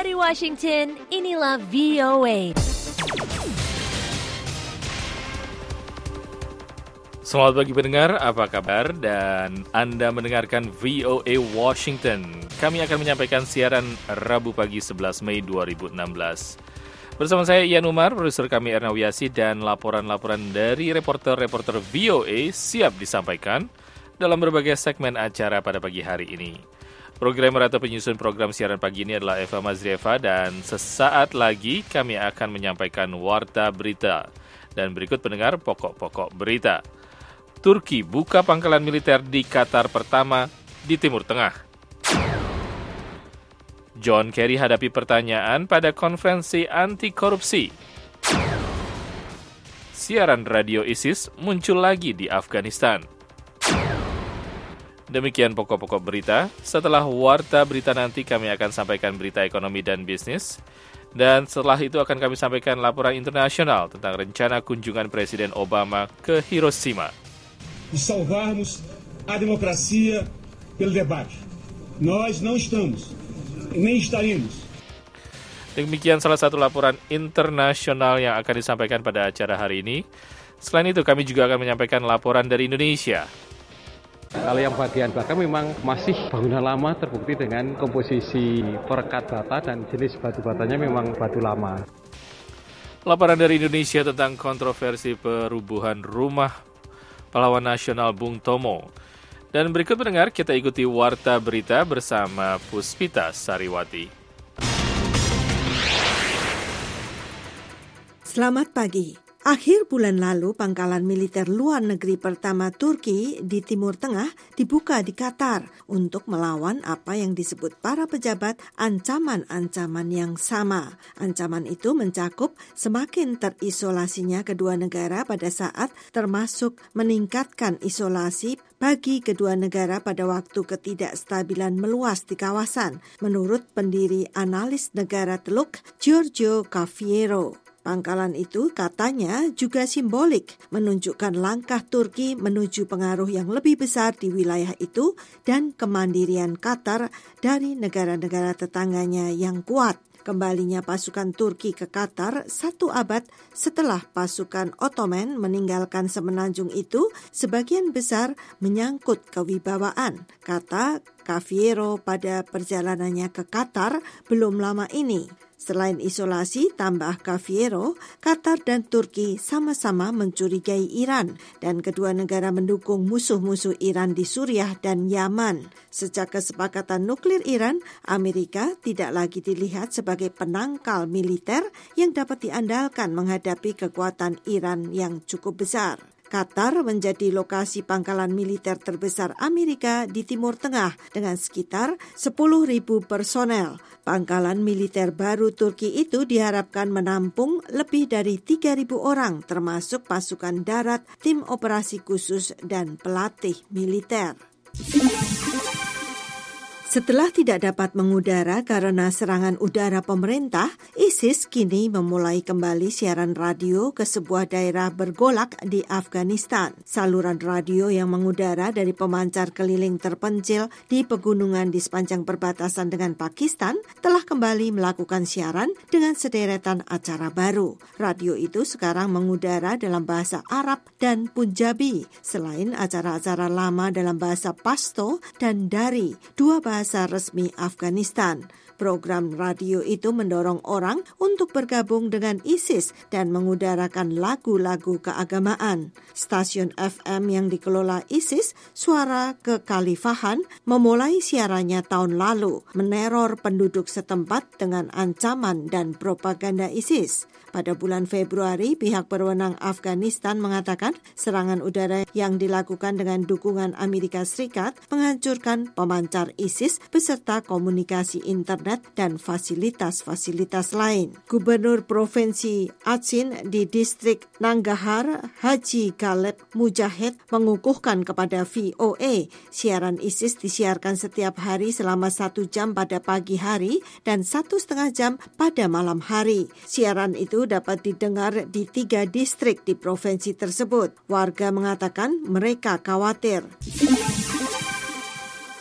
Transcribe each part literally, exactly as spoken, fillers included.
Dari Washington, inilah V O A. Selamat pagi pendengar, apa kabar? Dan Anda mendengarkan V O A Washington. Kami akan menyampaikan siaran Rabu pagi sebelas Mei dua ribu enam belas. Bersama saya Ian Umar, produser kami Erna Wiasi, dan laporan-laporan dari reporter-reporter V O A siap disampaikan dalam berbagai segmen acara pada pagi hari ini. Programmer atau penyusun program siaran pagi ini adalah Eva Mazrieva, dan sesaat lagi kami akan menyampaikan Warta Berita. Dan berikut pendengar pokok-pokok berita. Turki buka pangkalan militer di Qatar pertama di Timur Tengah. John Kerry hadapi pertanyaan pada konferensi anti korupsi. Siaran radio ISIS muncul lagi di Afghanistan. Demikian pokok-pokok berita. Setelah Warta Berita nanti kami akan sampaikan berita ekonomi dan bisnis. Dan setelah itu akan kami sampaikan laporan internasional tentang rencana kunjungan Presiden Obama ke Hiroshima. De salvarmos a democracia pelo debate. Nós não estamos, nem estaremos. Demikian salah satu laporan internasional yang akan disampaikan pada acara hari ini. Selain itu kami juga akan menyampaikan laporan dari Indonesia. Kalau yang bagian belakang memang masih bangunan lama, terbukti dengan komposisi perekat bata dan jenis batu batanya memang batu lama. Laporan dari Indonesia tentang kontroversi perubuhan rumah pahlawan nasional Bung Tomo. Dan berikut pendengar, kita ikuti Warta Berita bersama Puspita Sariwati. Selamat pagi. Akhir bulan lalu, pangkalan militer luar negeri pertama Turki di Timur Tengah dibuka di Qatar untuk melawan apa yang disebut para pejabat ancaman-ancaman yang sama. Ancaman itu mencakup semakin terisolasinya kedua negara pada saat termasuk meningkatkan isolasi bagi kedua negara pada waktu ketidakstabilan meluas di kawasan, menurut pendiri analis negara Teluk Giorgio Cafiero. Pangkalan itu katanya juga simbolik, menunjukkan langkah Turki menuju pengaruh yang lebih besar di wilayah itu dan kemandirian Qatar dari negara-negara tetangganya yang kuat. Kembalinya pasukan Turki ke Qatar satu abad setelah pasukan Ottoman meninggalkan semenanjung itu sebagian besar menyangkut kewibawaan, kata Cafiero pada perjalanannya ke Qatar belum lama ini. Selain isolasi, tambah Cafiero, Qatar dan Turki sama-sama mencurigai Iran dan kedua negara mendukung musuh-musuh Iran di Suriah dan Yaman. Sejak kesepakatan nuklir Iran, Amerika tidak lagi dilihat sebagai penangkal militer yang dapat diandalkan menghadapi kekuatan Iran yang cukup besar. Qatar menjadi lokasi pangkalan militer terbesar Amerika di Timur Tengah dengan sekitar sepuluh ribu personel. Pangkalan militer baru Turki itu diharapkan menampung lebih dari tiga ribu orang termasuk pasukan darat, tim operasi khusus, dan pelatih militer. Setelah tidak dapat mengudara karena serangan udara pemerintah, ISIS kini memulai kembali siaran radio ke sebuah daerah bergolak di Afghanistan. Saluran radio yang mengudara dari pemancar keliling terpencil di pegunungan di sepanjang perbatasan dengan Pakistan telah kembali melakukan siaran dengan sederetan acara baru. Radio itu sekarang mengudara dalam bahasa Arab dan Punjabi, selain acara-acara lama dalam bahasa Pashto dan Dari, dua bahasa resmi Afghanistan. Program radio itu mendorong orang untuk bergabung dengan ISIS dan mengudarakan lagu-lagu keagamaan. Stasiun F M yang dikelola ISIS, Suara Kekhalifahan, memulai siarannya tahun lalu, meneror penduduk setempat dengan ancaman dan propaganda ISIS. Pada bulan Februari, pihak berwenang Afghanistan mengatakan serangan udara yang dilakukan dengan dukungan Amerika Serikat menghancurkan pemancar ISIS beserta komunikasi internet dan fasilitas-fasilitas lain. Gubernur Provinsi Achin di distrik Nangarhar, Haji Galeb Mujahid, mengukuhkan kepada V O A siaran ISIS disiarkan setiap hari selama satu jam pada pagi hari dan satu setengah jam pada malam hari. Siaran itu dapat didengar di tiga distrik di provinsi tersebut. Warga mengatakan mereka khawatir.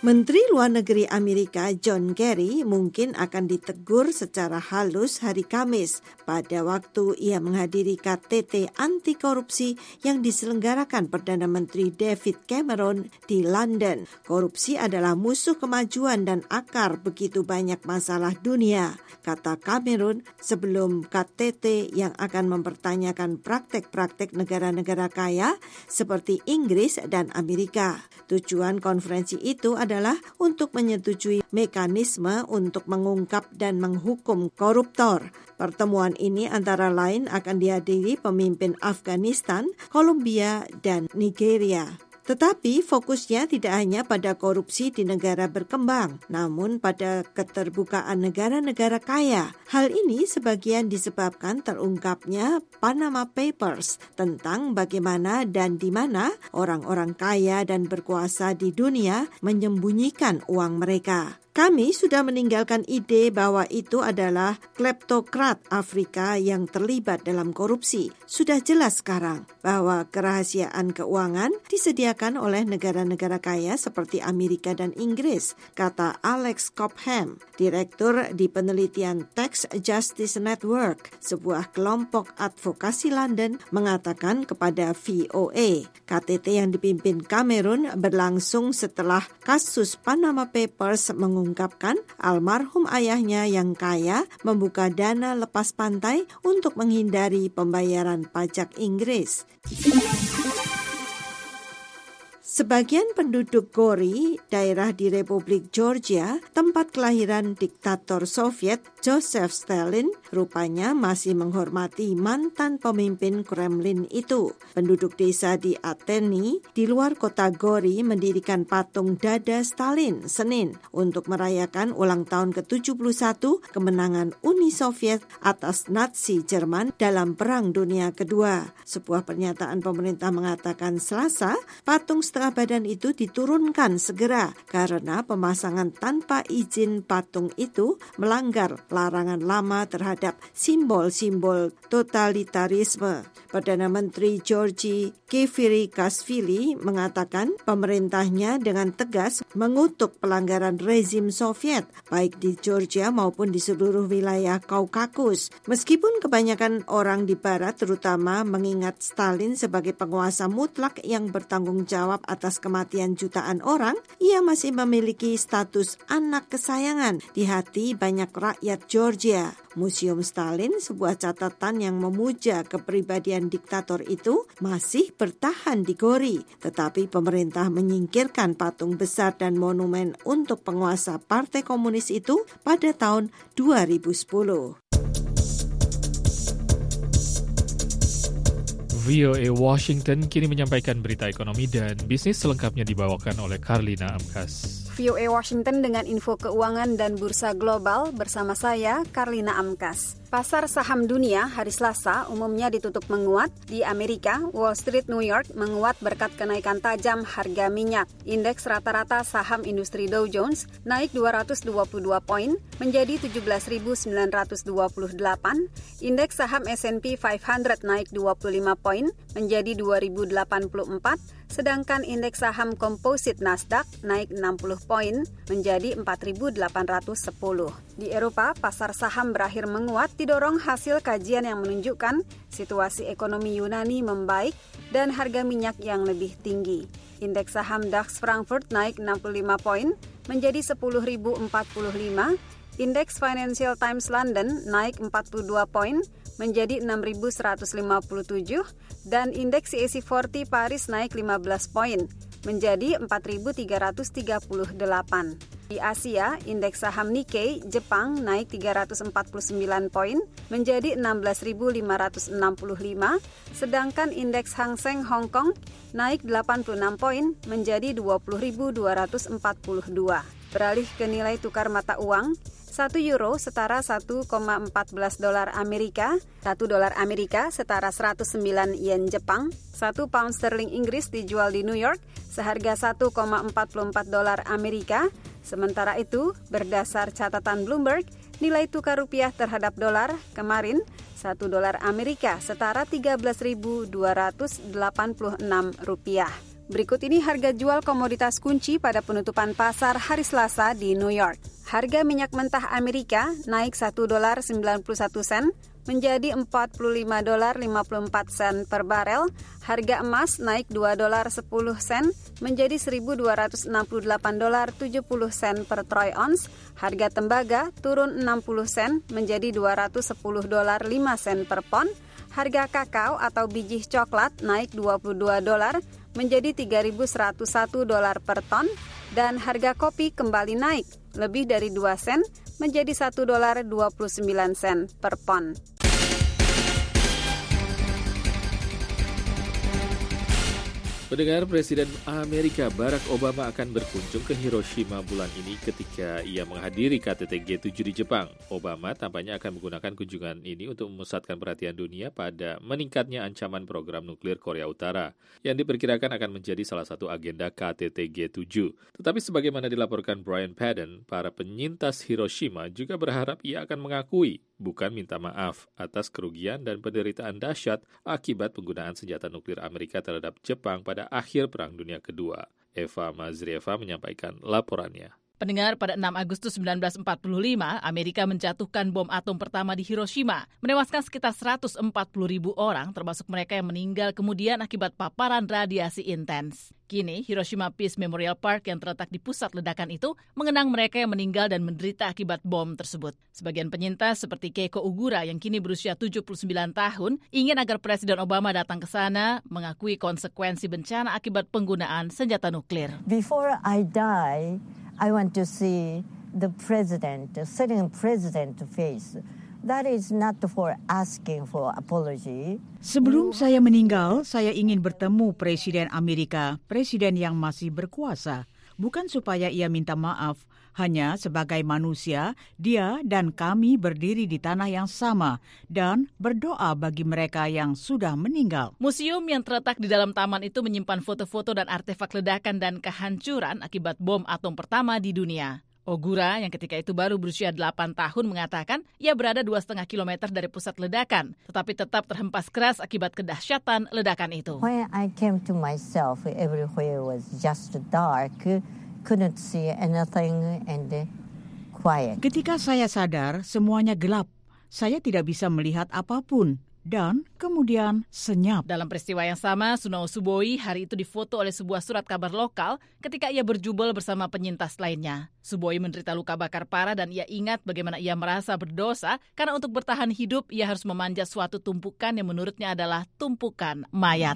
Menteri Luar Negeri Amerika John Kerry mungkin akan ditegur secara halus hari Kamis pada waktu ia menghadiri K T T anti korupsi yang diselenggarakan Perdana Menteri David Cameron di London. Korupsi adalah musuh kemajuan dan akar begitu banyak masalah dunia, kata Cameron sebelum K T T yang akan mempertanyakan praktek-praktek negara-negara kaya seperti Inggris dan Amerika. Tujuan konferensi itu adalah adalah untuk menyetujui mekanisme untuk mengungkap dan menghukum koruptor. Pertemuan ini antara lain akan dihadiri pemimpin Afghanistan, Kolombia, dan Nigeria. Tetapi fokusnya tidak hanya pada korupsi di negara berkembang, namun pada keterbukaan negara-negara kaya. Hal ini sebagian disebabkan terungkapnya Panama Papers tentang bagaimana dan di mana orang-orang kaya dan berkuasa di dunia menyembunyikan uang mereka. Kami sudah meninggalkan ide bahwa itu adalah kleptokrat Afrika yang terlibat dalam korupsi. Sudah jelas sekarang bahwa kerahasiaan keuangan disediakan oleh negara-negara kaya seperti Amerika dan Inggris, kata Alex Cobham, direktur di penelitian Tax Justice Network, sebuah kelompok advokasi London, mengatakan kepada V O A. K T T yang dipimpin Cameron berlangsung setelah kasus Panama Papers mengungkapkan mengungkapkan almarhum ayahnya yang kaya membuka dana lepas pantai untuk menghindari pembayaran pajak Inggris. Sebagian penduduk Gori, daerah di Republik Georgia, tempat kelahiran diktator Soviet Joseph Stalin, rupanya masih menghormati mantan pemimpin Kremlin itu. Penduduk desa di Ateni, di luar kota Gori, mendirikan patung dada Stalin Senin untuk merayakan ulang tahun ke tujuh puluh satu kemenangan Uni Soviet atas Nazi Jerman dalam Perang Dunia Kedua. Sebuah pernyataan pemerintah mengatakan Selasa, patung setengah badan itu diturunkan segera karena pemasangan tanpa izin patung itu melanggar larangan lama terhadap simbol-simbol totalitarisme. Perdana Menteri Georgi Kvirikashvili mengatakan pemerintahnya dengan tegas mengutuk pelanggaran rezim Soviet baik di Georgia maupun di seluruh wilayah Kaukasus. Meskipun kebanyakan orang di barat terutama mengingat Stalin sebagai penguasa mutlak yang bertanggung jawab atas kematian jutaan orang, ia masih memiliki status anak kesayangan di hati banyak rakyat Georgia. Museum Stalin, sebuah catatan yang memuja kepribadian diktator itu, masih bertahan di Gori, tetapi pemerintah menyingkirkan patung besar dan monumen untuk penguasa Partai Komunis itu pada tahun dua ribu sepuluh. V O A Washington kini menyampaikan berita ekonomi dan bisnis selengkapnya dibawakan oleh Karlina Amkas. V O A Washington dengan info keuangan dan bursa global bersama saya, Karlina Amkas. Pasar saham dunia hari Selasa umumnya ditutup menguat. Di Amerika, Wall Street, New York menguat berkat kenaikan tajam harga minyak. Indeks rata-rata saham industri Dow Jones naik dua ratus dua puluh dua poin menjadi tujuh belas ribu sembilan ratus dua puluh delapan. Indeks saham S and P lima ratus naik dua puluh lima poin menjadi dua ribu delapan puluh empat. Sedangkan indeks saham komposit Nasdaq naik enam puluh poin menjadi empat ribu delapan ratus sepuluh. Di Eropa, pasar saham berakhir menguat didorong hasil kajian yang menunjukkan situasi ekonomi Yunani membaik dan harga minyak yang lebih tinggi. Indeks saham DAX Frankfurt naik enam puluh lima poin menjadi sepuluh ribu empat puluh lima. Indeks Financial Times London naik empat puluh dua poin menjadi enam ribu seratus lima puluh tujuh dan indeks C A C empat puluh Paris naik lima belas poin menjadi empat ribu tiga ratus tiga puluh delapan. Di Asia, indeks saham Nikkei Jepang naik tiga ratus empat puluh sembilan poin menjadi enam belas ribu lima ratus enam puluh lima, sedangkan indeks Hang Seng Hong Kong naik delapan puluh enam poin menjadi dua puluh ribu dua ratus empat puluh dua. Beralih ke nilai tukar mata uang, satu euro setara satu koma satu empat dolar Amerika, satu dolar Amerika setara seratus sembilan yen Jepang, satu pound sterling Inggris dijual di New York seharga satu koma empat empat dolar Amerika. Sementara itu, berdasar catatan Bloomberg, nilai tukar rupiah terhadap dolar kemarin satu dolar Amerika setara tiga belas ribu dua ratus delapan puluh enam rupiah. Berikut ini harga jual komoditas kunci pada penutupan pasar hari Selasa di New York. Harga minyak mentah Amerika naik satu dolar sembilan puluh satu sen menjadi empat puluh lima dolar lima puluh empat sen per barel. Harga emas naik dua dolar sepuluh sen menjadi seribu dua ratus enam puluh delapan dolar tujuh puluh sen per troy ounce. Harga tembaga turun enam puluh sen menjadi dua ratus sepuluh dolar lima sen per pon. Harga kakao atau biji coklat naik dua puluh dua dolar menjadi tiga ribu seratus satu dolar per ton, dan harga kopi kembali naik lebih dari dua sen menjadi satu dolar dua puluh sembilan sen per pon. Pendengar, Presiden Amerika Barack Obama akan berkunjung ke Hiroshima bulan ini ketika ia menghadiri K T T G tujuh di Jepang. Obama tampaknya akan menggunakan kunjungan ini untuk memusatkan perhatian dunia pada meningkatnya ancaman program nuklir Korea Utara, yang diperkirakan akan menjadi salah satu agenda K T T G tujuh. Tetapi sebagaimana dilaporkan Brian Padden, para penyintas Hiroshima juga berharap ia akan mengakui, bukan minta maaf, atas kerugian dan penderitaan dahsyat akibat penggunaan senjata nuklir Amerika terhadap Jepang pada akhir Perang Dunia Kedua. Eva Mazrieva menyampaikan laporannya. Pendengar, pada enam Agustus seribu sembilan ratus empat puluh lima, Amerika menjatuhkan bom atom pertama di Hiroshima, menewaskan sekitar seratus empat puluh ribu orang, termasuk mereka yang meninggal kemudian akibat paparan radiasi intens. Kini, Hiroshima Peace Memorial Park yang terletak di pusat ledakan itu mengenang mereka yang meninggal dan menderita akibat bom tersebut. Sebagian penyintas seperti Keiko Ogura yang kini berusia tujuh puluh sembilan tahun ingin agar Presiden Obama datang ke sana mengakui konsekuensi bencana akibat penggunaan senjata nuklir. Before I die, I want to see the president, the sitting president face. That is not for asking for apology. Sebelum saya meninggal, saya ingin bertemu Presiden Amerika, presiden yang masih berkuasa. Bukan supaya ia minta maaf, hanya sebagai manusia, dia dan kami berdiri di tanah yang sama dan berdoa bagi mereka yang sudah meninggal. Museum yang terletak di dalam taman itu menyimpan foto-foto dan artefak ledakan dan kehancuran akibat bom atom pertama di dunia. Ogura yang ketika itu baru berusia delapan tahun mengatakan ia berada dua setengah kilometer dari pusat ledakan, tetapi tetap terhempas keras akibat kedahsyatan ledakan itu. When I came to myself, everywhere was just dark, couldn't see anything and quiet. Ketika saya sadar, semuanya gelap. Saya tidak bisa melihat apapun. Dan kemudian senyap. Dalam peristiwa yang sama, Sunao Suboi hari itu difoto oleh sebuah surat kabar lokal ketika ia berjubel bersama penyintas lainnya. Suboi menderita luka bakar parah dan ia ingat bagaimana ia merasa berdosa karena untuk bertahan hidup ia harus memanjat suatu tumpukan yang menurutnya adalah tumpukan mayat.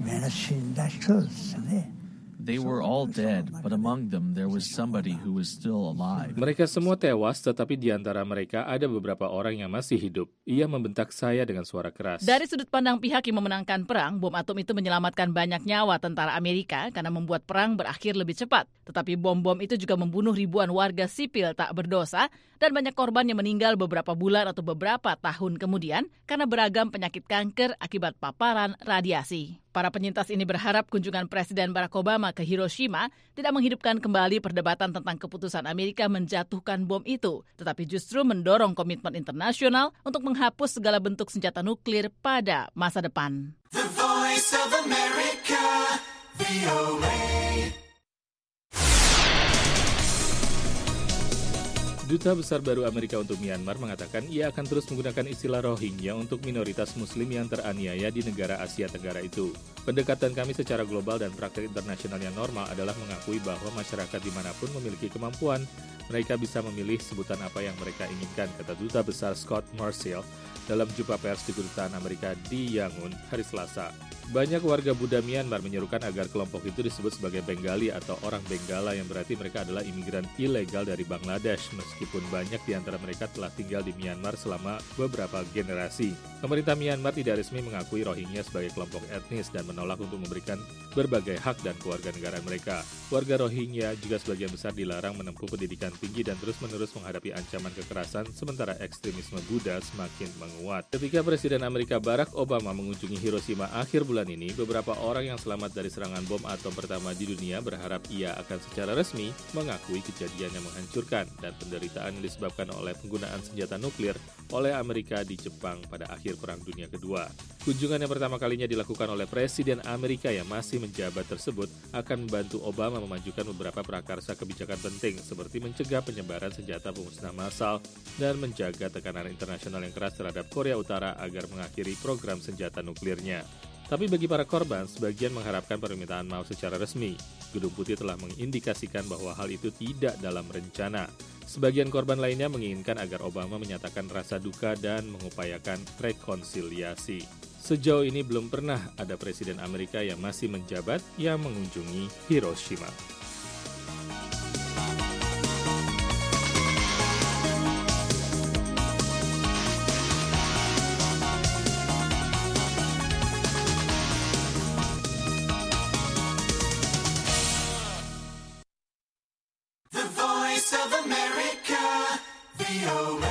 They were all dead, but among them there was somebody who was still alive. Mereka semua tewas, tetapi di antara mereka ada beberapa orang yang masih hidup. Ia membentak saya dengan suara keras. Dari sudut pandang pihak yang memenangkan perang, bom atom itu menyelamatkan banyak nyawa tentara Amerika karena membuat perang berakhir lebih cepat. Tetapi bom-bom itu juga membunuh ribuan warga sipil tak berdosa dan banyak korban yang meninggal beberapa bulan atau beberapa tahun kemudian karena beragam penyakit kanker akibat paparan radiasi. Para penyintas ini berharap kunjungan Presiden Barack Obama ke Hiroshima tidak menghidupkan kembali perdebatan tentang keputusan Amerika menjatuhkan bom itu, tetapi justru mendorong komitmen internasional untuk menghapus segala bentuk senjata nuklir pada masa depan. The Voice of America, V O A. Duta Besar Baru Amerika untuk Myanmar mengatakan ia akan terus menggunakan istilah Rohingya untuk minoritas Muslim yang teraniaya di negara Asia Tenggara itu. Pendekatan kami secara global dan praktik internasional yang normal adalah mengakui bahwa masyarakat dimanapun memiliki kemampuan. Mereka bisa memilih sebutan apa yang mereka inginkan, kata Duta Besar Scott Marcial dalam jumpa pers di Kedutaan Amerika di Yangon hari Selasa. Banyak warga Buddha Myanmar menyerukan agar kelompok itu disebut sebagai Bengali atau orang Benggala, yang berarti mereka adalah imigran ilegal dari Bangladesh, meskipun banyak di antara mereka telah tinggal di Myanmar selama beberapa generasi. Pemerintah Myanmar tidak resmi mengakui Rohingya sebagai kelompok etnis dan menolak untuk memberikan berbagai hak dan kewarganegaraan mereka. Warga Rohingya juga sebagian besar dilarang menempuh pendidikan tinggi dan terus-menerus menghadapi ancaman kekerasan, sementara ekstremisme Buddha semakin menguat. Ketika Presiden Amerika Barack Obama mengunjungi Hiroshima akhir bulan bulan ini, beberapa orang yang selamat dari serangan bom atom pertama di dunia berharap ia akan secara resmi mengakui kejadian yang menghancurkan dan penderitaan yang disebabkan oleh penggunaan senjata nuklir oleh Amerika di Jepang pada akhir Perang Dunia Kedua. Kunjungan yang pertama kalinya dilakukan oleh Presiden Amerika yang masih menjabat tersebut akan membantu Obama memajukan beberapa prakarsa kebijakan penting seperti mencegah penyebaran senjata pemusnah massal dan menjaga tekanan internasional yang keras terhadap Korea Utara agar mengakhiri program senjata nuklirnya. Tapi bagi para korban, sebagian mengharapkan permintaan maaf secara resmi. Gedung Putih telah mengindikasikan bahwa hal itu tidak dalam rencana. Sebagian korban lainnya menginginkan agar Obama menyatakan rasa duka dan mengupayakan rekonsiliasi. Sejauh ini belum pernah ada Presiden Amerika yang masih menjabat yang mengunjungi Hiroshima. The Voice of America, V O A.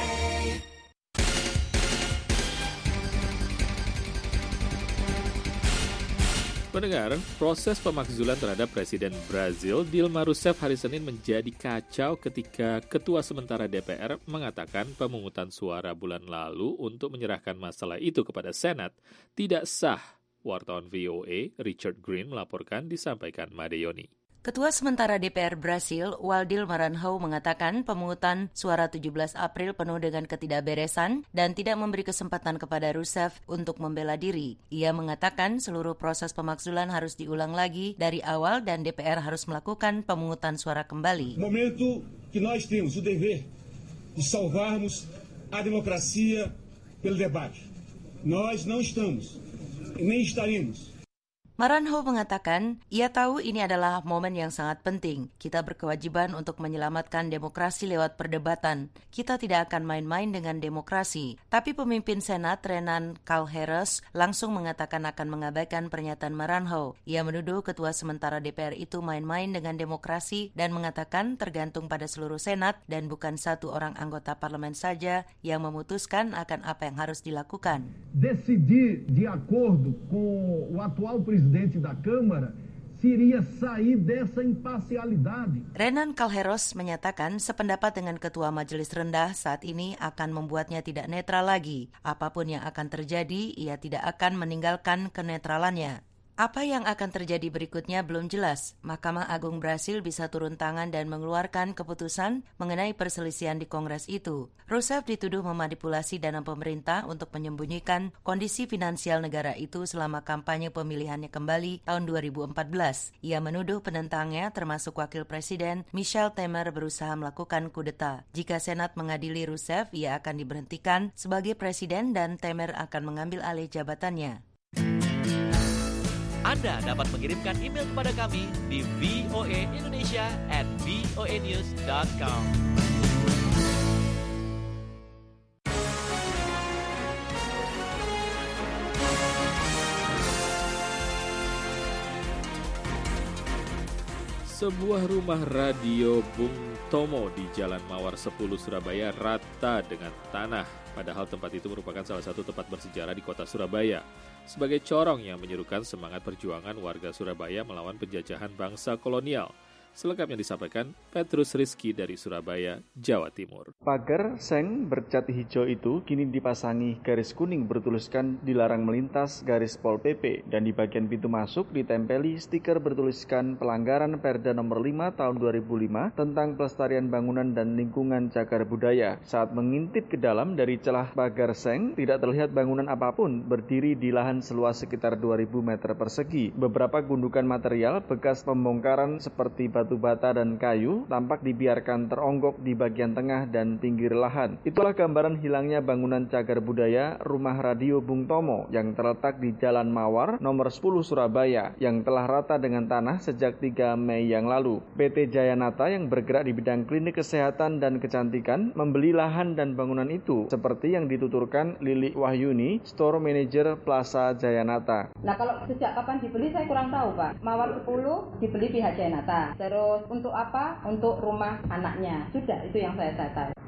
Pendengar, proses pemakzulan terhadap Presiden Brazil Dilma Rousseff hari Senin menjadi kacau ketika Ketua Sementara D P R mengatakan pemungutan suara bulan lalu untuk menyerahkan masalah itu kepada Senat tidak sah. Wartawan V O A Richard Green melaporkan, disampaikan Made Yoni. Ketua Sementara D P R Brasil, Waldil Maranhão, mengatakan pemungutan suara tujuh belas April penuh dengan ketidakberesan dan tidak memberi kesempatan kepada Rousseff untuk membela diri. Ia mengatakan seluruh proses pemakzulan harus diulang lagi dari awal dan D P R harus melakukan pemungutan suara kembali. Momento que nós temos o dever de salvarmos a democracia pelo debate. Nós não estamos, nem estaremos. Maranhão mengatakan, ia tahu ini adalah momen yang sangat penting. Kita berkewajiban untuk menyelamatkan demokrasi lewat perdebatan. Kita tidak akan main-main dengan demokrasi. Tapi pemimpin Senat, Renan Calheiros, langsung mengatakan akan mengabaikan pernyataan Maranhão. Ia menuduh Ketua Sementara D P R itu main-main dengan demokrasi dan mengatakan tergantung pada seluruh Senat dan bukan satu orang anggota parlemen saja yang memutuskan akan apa yang harus dilakukan. Decidir de acordo com o atual presidente presidente da Câmara se iria sair dessa imparcialidade. Renan Calheiros menyatakan sependapat dengan Ketua Majelis Rendah saat ini akan membuatnya tidak netral lagi. Apapun yang akan terjadi, ia tidak akan meninggalkan kenetralannya. Apa yang akan terjadi berikutnya belum jelas. Mahkamah Agung Brasil bisa turun tangan dan mengeluarkan keputusan mengenai perselisihan di Kongres itu. Rousseff dituduh memanipulasi dana pemerintah untuk menyembunyikan kondisi finansial negara itu selama kampanye pemilihannya kembali tahun dua ribu empat belas. Ia menuduh penentangnya termasuk Wakil Presiden Michel Temer berusaha melakukan kudeta. Jika Senat mengadili Rousseff, ia akan diberhentikan sebagai presiden dan Temer akan mengambil alih jabatannya. Anda dapat mengirimkan email kepada kami di v o a indonesia at v o a news dot com. Sebuah rumah radio Bung Tomo di Jalan Mawar sepuluh Surabaya rata dengan tanah. Padahal tempat itu merupakan salah satu tempat bersejarah di kota Surabaya. Sebagai corong yang menyerukan semangat perjuangan warga Surabaya melawan penjajahan bangsa kolonial. Selengkapnya disampaikan Petrus Rizky dari Surabaya, Jawa Timur. Pagar seng bercat hijau itu kini dipasangi garis kuning bertuliskan dilarang melintas garis Pol P P dan di bagian pintu masuk ditempeli stiker bertuliskan pelanggaran Perda nomor lima tahun dua ribu lima tentang pelestarian bangunan dan lingkungan cagar budaya. Saat mengintip ke dalam dari celah pagar seng, tidak terlihat bangunan apapun berdiri di lahan seluas sekitar dua ribu meter persegi. Beberapa gundukan material bekas pembongkaran seperti batu batu bata dan kayu tampak dibiarkan teronggok di bagian tengah dan pinggir lahan. Itulah gambaran hilangnya bangunan cagar budaya Rumah Radio Bung Tomo yang terletak di Jalan Mawar nomor sepuluh Surabaya yang telah rata dengan tanah sejak tiga Mei yang lalu. P T Jayanata yang bergerak di bidang klinik kesehatan dan kecantikan membeli lahan dan bangunan itu seperti yang dituturkan Lili Wahyuni, Store Manager Plaza Jayanata. Nah, kalau sejak kapan dibeli saya kurang tahu, Pak. Mawar sepuluh dibeli pihak Jayanata. Terus untuk apa? Untuk rumah anaknya. Sudah, itu yang saya tahu.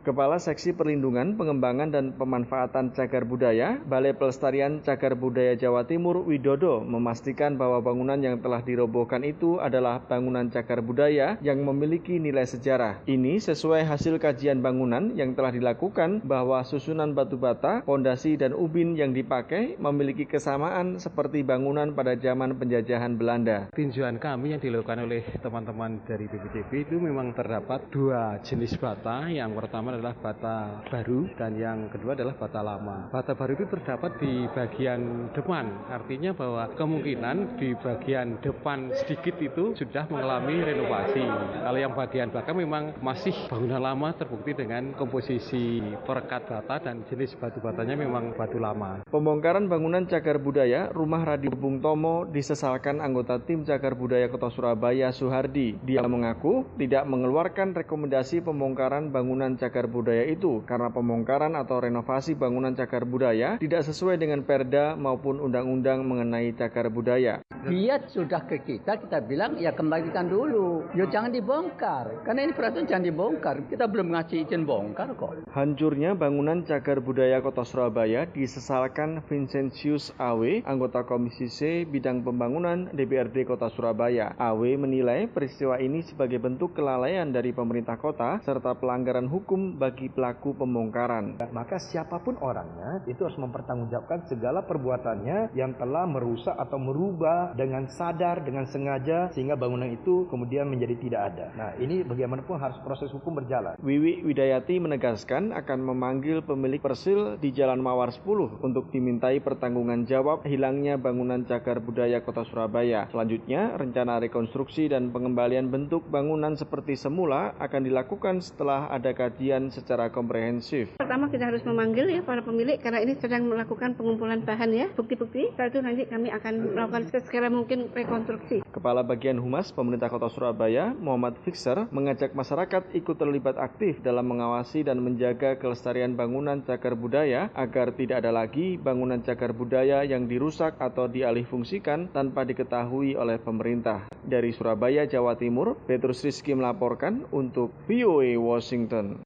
Kepala Seksi Perlindungan, Pengembangan dan Pemanfaatan Cagar Budaya, Balai Pelestarian Cagar Budaya Jawa Timur Widodo memastikan bahwa bangunan yang telah dirobohkan itu adalah bangunan cagar budaya yang memiliki nilai sejarah. Ini sesuai hasil kajian bangunan yang telah dilakukan bahwa susunan batu bata, pondasi dan ubin yang dipakai memiliki kesamaan seperti bangunan pada zaman penjajahan Belanda. Tinjauan kami yang dilakukan oleh teman-teman dari B P C B itu memang terdapat dua jenis bata. Yang pertama adalah bata baru dan yang kedua adalah bata lama. Bata baru itu terdapat di bagian depan, artinya bahwa kemungkinan di bagian depan sedikit itu sudah mengalami renovasi. Kalau yang bagian belakang memang masih bangunan lama, terbukti dengan komposisi perekat bata dan jenis batu batanya memang batu lama. Pembongkaran bangunan cagar budaya Rumah Radio Bung Tomo disesalkan anggota tim cagar budaya Kota Surabaya Suhardi. Dia mengaku tidak mengeluarkan rekomendasi pembongkaran bangunan cagar budaya itu karena pembongkaran atau renovasi bangunan cagar budaya tidak sesuai dengan perda maupun undang-undang mengenai cagar budaya. Dia sudah ke kita, kita bilang ya kembalikan dulu, ya jangan dibongkar, karena ini peraturan jangan dibongkar, kita belum ngasih izin bongkar kok. Hancurnya bangunan cagar budaya Kota Surabaya disesalkan Vincentius A W, anggota Komisi C Bidang Pembangunan D P R D Kota Surabaya. A W menilai peristiwa ini sebagai bentuk kelalaian dari pemerintah kota serta pelanggaran hukum bagi pelaku pembongkaran. Maka siapapun orangnya itu harus mempertanggungjawabkan segala perbuatannya yang telah merusak atau merubah dengan sadar, dengan sengaja sehingga bangunan itu kemudian menjadi tidak ada. Nah, ini bagaimanapun harus proses hukum berjalan. Wiwi Widayati menegaskan akan memanggil pemilik Persil di Jalan Mawar sepuluh untuk dimintai pertanggungan jawab hilangnya bangunan cagar budaya Kota Surabaya. Selanjutnya, rencana rekonstruksi dan pengembalian bentuk bangunan seperti semula akan dilakukan setelah ada kajian secara komprehensif. Pertama kita harus memanggil ya para pemilik karena ini sedang melakukan pengumpulan bahan ya, bukti-bukti. Setelah itu nanti kami akan melakukan segera mungkin rekonstruksi. Kepala Bagian Humas Pemerintah Kota Surabaya, Muhammad Fixer, mengajak masyarakat ikut terlibat aktif dalam mengawasi dan menjaga kelestarian bangunan cagar budaya agar tidak ada lagi bangunan cagar budaya yang dirusak atau dialihfungsikan tanpa diketahui oleh pemerintah. Dari Surabaya, Jawa Timur, Petrus Rizky melaporkan untuk V O A Washington.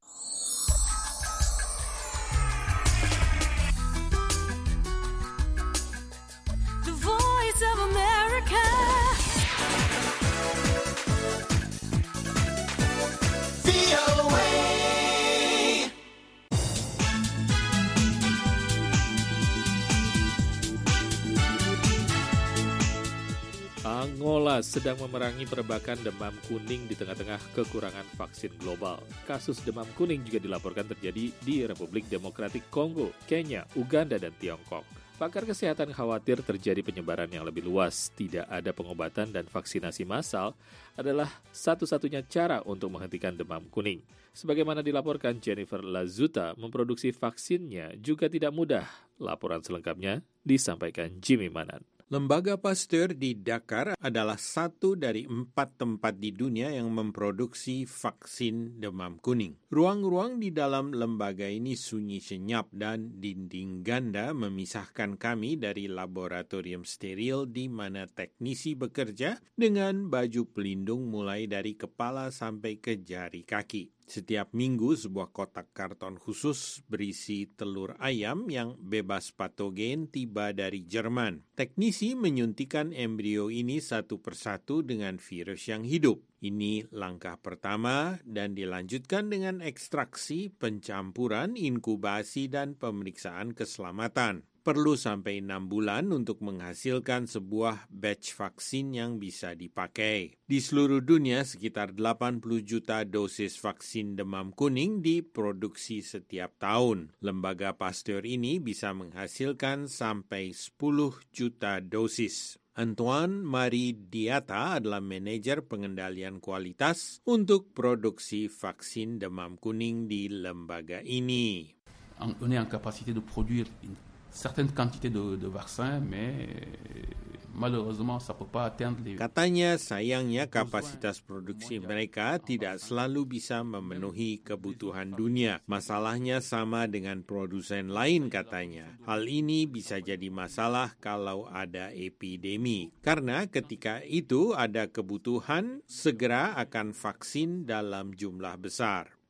The Voice of America. V O A. Angola sedang memerangi perbakan demam kuning di tengah-tengah kekurangan vaksin global. Kasus demam kuning juga dilaporkan terjadi di Republik Demokratik Kongo, Kenya, Uganda, dan Tiongkok. Pakar kesehatan khawatir terjadi penyebaran yang lebih luas. Tidak ada pengobatan dan vaksinasi massal adalah satu-satunya cara untuk menghentikan demam kuning. Sebagaimana dilaporkan Jennifer Lazuta, memproduksi vaksinnya juga tidak mudah. Laporan selengkapnya disampaikan Jimmy Manan. Lembaga Pasteur di Dakar adalah satu dari empat tempat di dunia yang memproduksi vaksin demam kuning. Ruang-ruang di dalam lembaga ini sunyi senyap dan dinding ganda memisahkan kami dari laboratorium steril di mana teknisi bekerja dengan baju pelindung mulai dari kepala sampai ke jari kaki. Setiap minggu sebuah kotak karton khusus berisi telur ayam yang bebas patogen tiba dari Jerman. Teknisi menyuntikkan embrio ini satu persatu dengan virus yang hidup. Ini langkah pertama dan dilanjutkan dengan ekstraksi, pencampuran, inkubasi, dan pemeriksaan keselamatan. Perlu sampai enam bulan untuk menghasilkan sebuah batch vaksin yang bisa dipakai. Di seluruh dunia, sekitar delapan puluh juta dosis vaksin demam kuning diproduksi setiap tahun. Lembaga Pasteur ini bisa menghasilkan sampai sepuluh juta dosis. Antoine Marie Diata adalah manajer pengendalian kualitas untuk produksi vaksin demam kuning di lembaga ini. On est en capacité de produire une certaines quantités de, de vaccins, mais malheureusement, ça peut pas atteindre les... Katanya sayangnya kapasitas produksi mereka tidak selalu bisa memenuhi kebutuhan dunia. Masalahnya sama dengan produsen lain katanya. Hal ini bisa jadi masalah kalau ada epidemi. Karena ketika itu ada kebutuhan, segera akan vaksin dalam jumlah besar.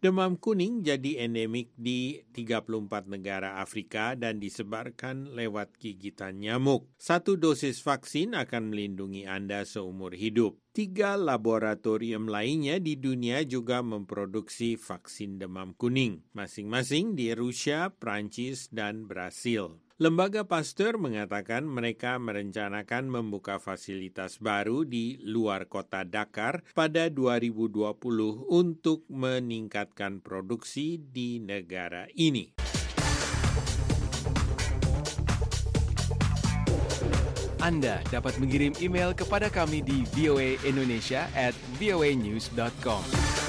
Demam kuning jadi endemik di tiga puluh empat negara Afrika dan disebarkan lewat gigitan nyamuk. Satu dosis vaksin akan melindungi Anda seumur hidup. Tiga laboratorium lainnya di dunia juga memproduksi vaksin demam kuning, masing-masing di Rusia, Prancis, dan Brasil. Lembaga Pasteur mengatakan mereka merencanakan membuka fasilitas baru di luar kota Dakar pada dua ribu dua puluh untuk meningkatkan produksi di negara ini. Anda dapat mengirim email kepada kami di v o a indonesia at v o a news dot com.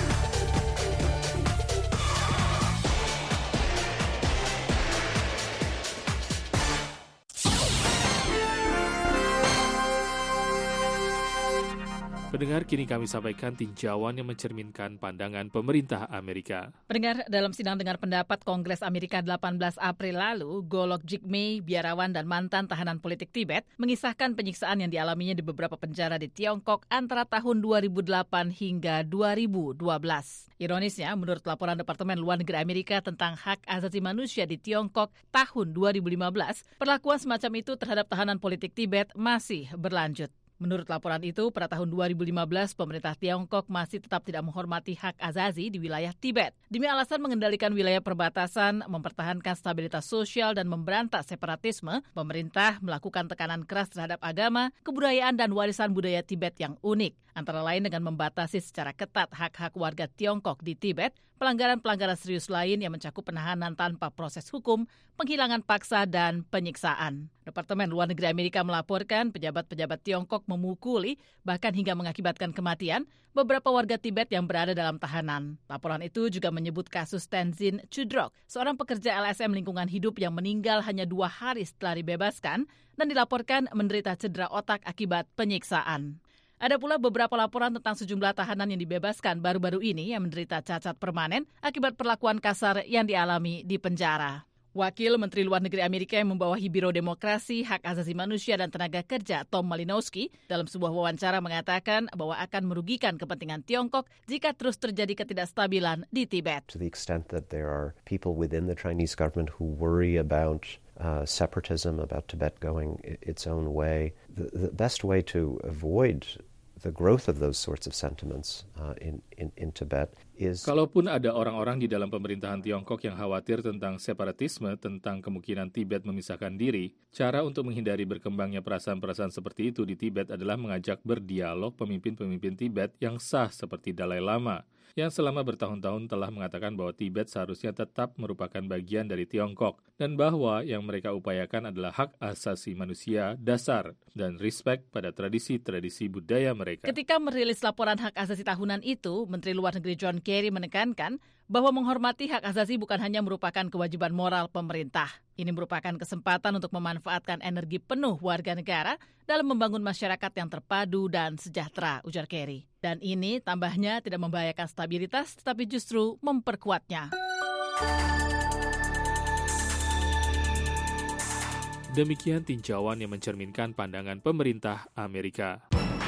Pendengar, kini kami sampaikan tinjauan yang mencerminkan pandangan pemerintah Amerika. Pendengar, dalam sidang dengar pendapat Kongres Amerika delapan belas April lalu, Golok Jigme, biarawan dan mantan tahanan politik Tibet, mengisahkan penyiksaan yang dialaminya di beberapa penjara di Tiongkok antara tahun dua ribu delapan hingga dua ribu dua belas. Ironisnya, menurut laporan Departemen Luar Negeri Amerika tentang hak asasi manusia di Tiongkok tahun dua ribu lima belas, perlakuan semacam itu terhadap tahanan politik Tibet masih berlanjut. Menurut laporan itu, pada tahun dua ribu lima belas, pemerintah Tiongkok masih tetap tidak menghormati hak asasi di wilayah Tibet. Demi alasan mengendalikan wilayah perbatasan, mempertahankan stabilitas sosial, dan memberantas separatisme, pemerintah melakukan tekanan keras terhadap agama, kebudayaan, dan warisan budaya Tibet yang unik. Antara lain dengan membatasi secara ketat hak-hak warga Tiongkok di Tibet, pelanggaran-pelanggaran serius lain yang mencakup penahanan tanpa proses hukum, penghilangan paksa, dan penyiksaan. Departemen Luar Negeri Amerika melaporkan pejabat-pejabat Tiongkok memukuli, bahkan hingga mengakibatkan kematian, beberapa warga Tibet yang berada dalam tahanan. Laporan itu juga menyebut kasus Tenzin Chudrok, seorang pekerja L S M lingkungan hidup yang meninggal hanya dua hari setelah dibebaskan dan dilaporkan menderita cedera otak akibat penyiksaan. Ada pula beberapa laporan tentang sejumlah tahanan yang dibebaskan baru-baru ini yang menderita cacat permanen akibat perlakuan kasar yang dialami di penjara. Wakil Menteri Luar Negeri Amerika yang membawahi Biro Demokrasi, Hak Asasi Manusia dan Tenaga Kerja Tom Malinowski dalam sebuah wawancara mengatakan bahwa akan merugikan kepentingan Tiongkok jika terus terjadi ketidakstabilan di Tibet. To the extent that there are people within the Chinese government who worry about uh, separatism, about Tibet going its own way, the, the best way to avoid the growth of those sorts of sentiments uh, in, in, in Tibet is... Kalaupun ada orang-orang di dalam pemerintahan Tiongkok yang khawatir tentang separatisme, tentang kemungkinan Tibet memisahkan diri, cara untuk menghindari berkembangnya perasaan-perasaan seperti itu di Tibet adalah mengajak berdialog pemimpin-pemimpin Tibet yang sah seperti Dalai Lama, yang selama bertahun-tahun telah mengatakan bahwa Tibet seharusnya tetap merupakan bagian dari Tiongkok, dan bahwa yang mereka upayakan adalah hak asasi manusia dasar dan respect pada tradisi-tradisi budaya mereka. Ketika merilis laporan hak asasi tahunan itu, Menteri Luar Negeri John Kerry menekankan bahwa menghormati hak asasi bukan hanya merupakan kewajiban moral pemerintah. Ini merupakan kesempatan untuk memanfaatkan energi penuh warga negara dalam membangun masyarakat yang terpadu dan sejahtera, ujar Kerry. Dan ini tambahnya tidak membahayakan stabilitas, tetapi justru memperkuatnya. Demikian tinjauan yang mencerminkan pandangan pemerintah Amerika.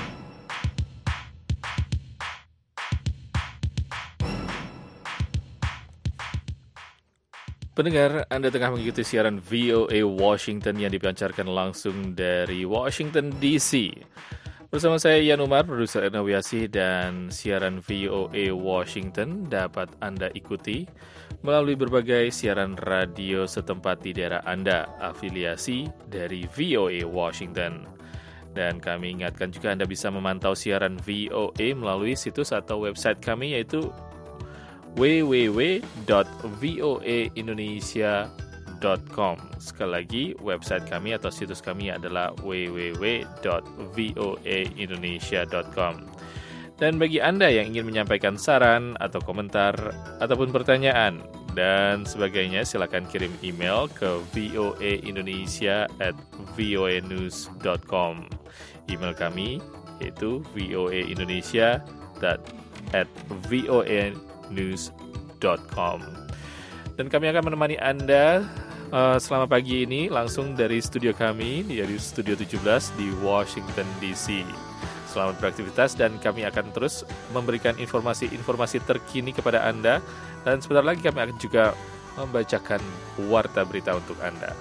Pendengar, Anda tengah mengikuti siaran V O A Washington yang dipancarkan langsung dari Washington D C. Bersama saya Ian Umar, produser Erna Wiasi, dan siaran V O A Washington dapat Anda ikuti melalui berbagai siaran radio setempat di daerah Anda, afiliasi dari V O A Washington. Dan kami ingatkan juga Anda bisa memantau siaran V O A melalui situs atau website kami, yaitu w w w dot v o a indonesia dot com. Sekali lagi, website kami atau situs kami adalah w w w dot v o a indonesia dot com. Dan bagi Anda yang ingin menyampaikan saran atau komentar ataupun pertanyaan dan sebagainya, silakan kirim email ke v o a indonesia at v o a news dot com. Email kami yaitu v o a indonesia at v o a news dot com. Dan kami akan menemani Anda uh, selama pagi ini langsung dari studio kami, dari Studio tujuh belas di Washington D C. selamat beraktivitas dan kami akan terus memberikan informasi-informasi terkini kepada Anda. Dan sebentar lagi kami akan juga membacakan warta berita untuk Anda.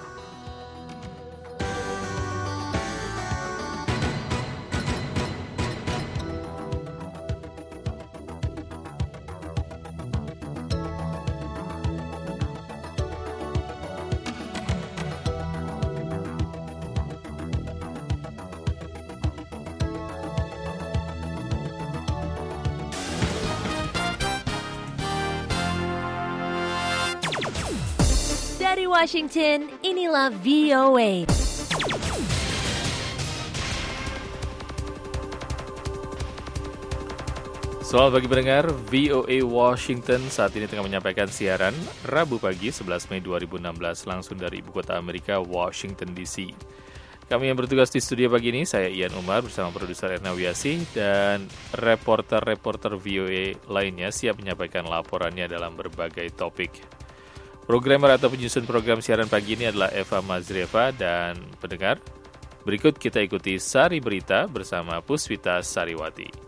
Dari Washington, inilah V O A. Selamat pagi pendengar, V O A Washington saat ini tengah menyampaikan siaran Rabu pagi sebelas Mei dua ribu enam belas langsung dari ibu kota Amerika, Washington D C. Kami yang bertugas di studio pagi ini, saya Ian Umar bersama produser Erna Wiasih dan reporter-reporter V O A lainnya siap menyampaikan laporannya dalam berbagai topik. Programmer atau penyusun program siaran pagi ini adalah Eva Mazrieva dan pendengar. Berikut kita ikuti Sari Berita bersama Puspita Sariwati.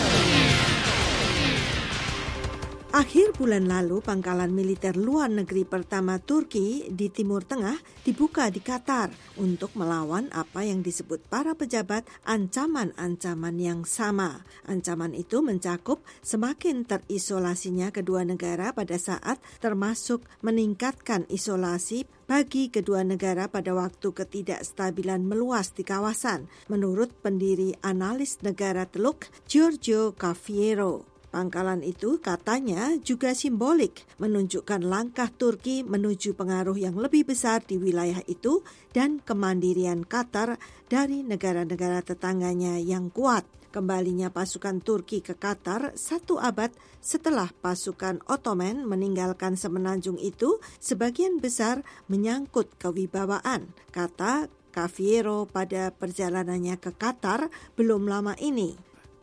Akhir bulan lalu, pangkalan militer luar negeri pertama Turki di Timur Tengah dibuka di Qatar untuk melawan apa yang disebut para pejabat ancaman-ancaman yang sama. Ancaman itu mencakup semakin terisolasinya kedua negara pada saat termasuk meningkatkan isolasi bagi kedua negara pada waktu ketidakstabilan meluas di kawasan, menurut pendiri analis negara Teluk Giorgio Cafiero. Pangkalan itu katanya juga simbolik, menunjukkan langkah Turki menuju pengaruh yang lebih besar di wilayah itu dan kemandirian Qatar dari negara-negara tetangganya yang kuat. Kembalinya pasukan Turki ke Qatar satu abad setelah pasukan Ottoman meninggalkan semenanjung itu sebagian besar menyangkut kewibawaan, kata Cafiero pada perjalanannya ke Qatar belum lama ini.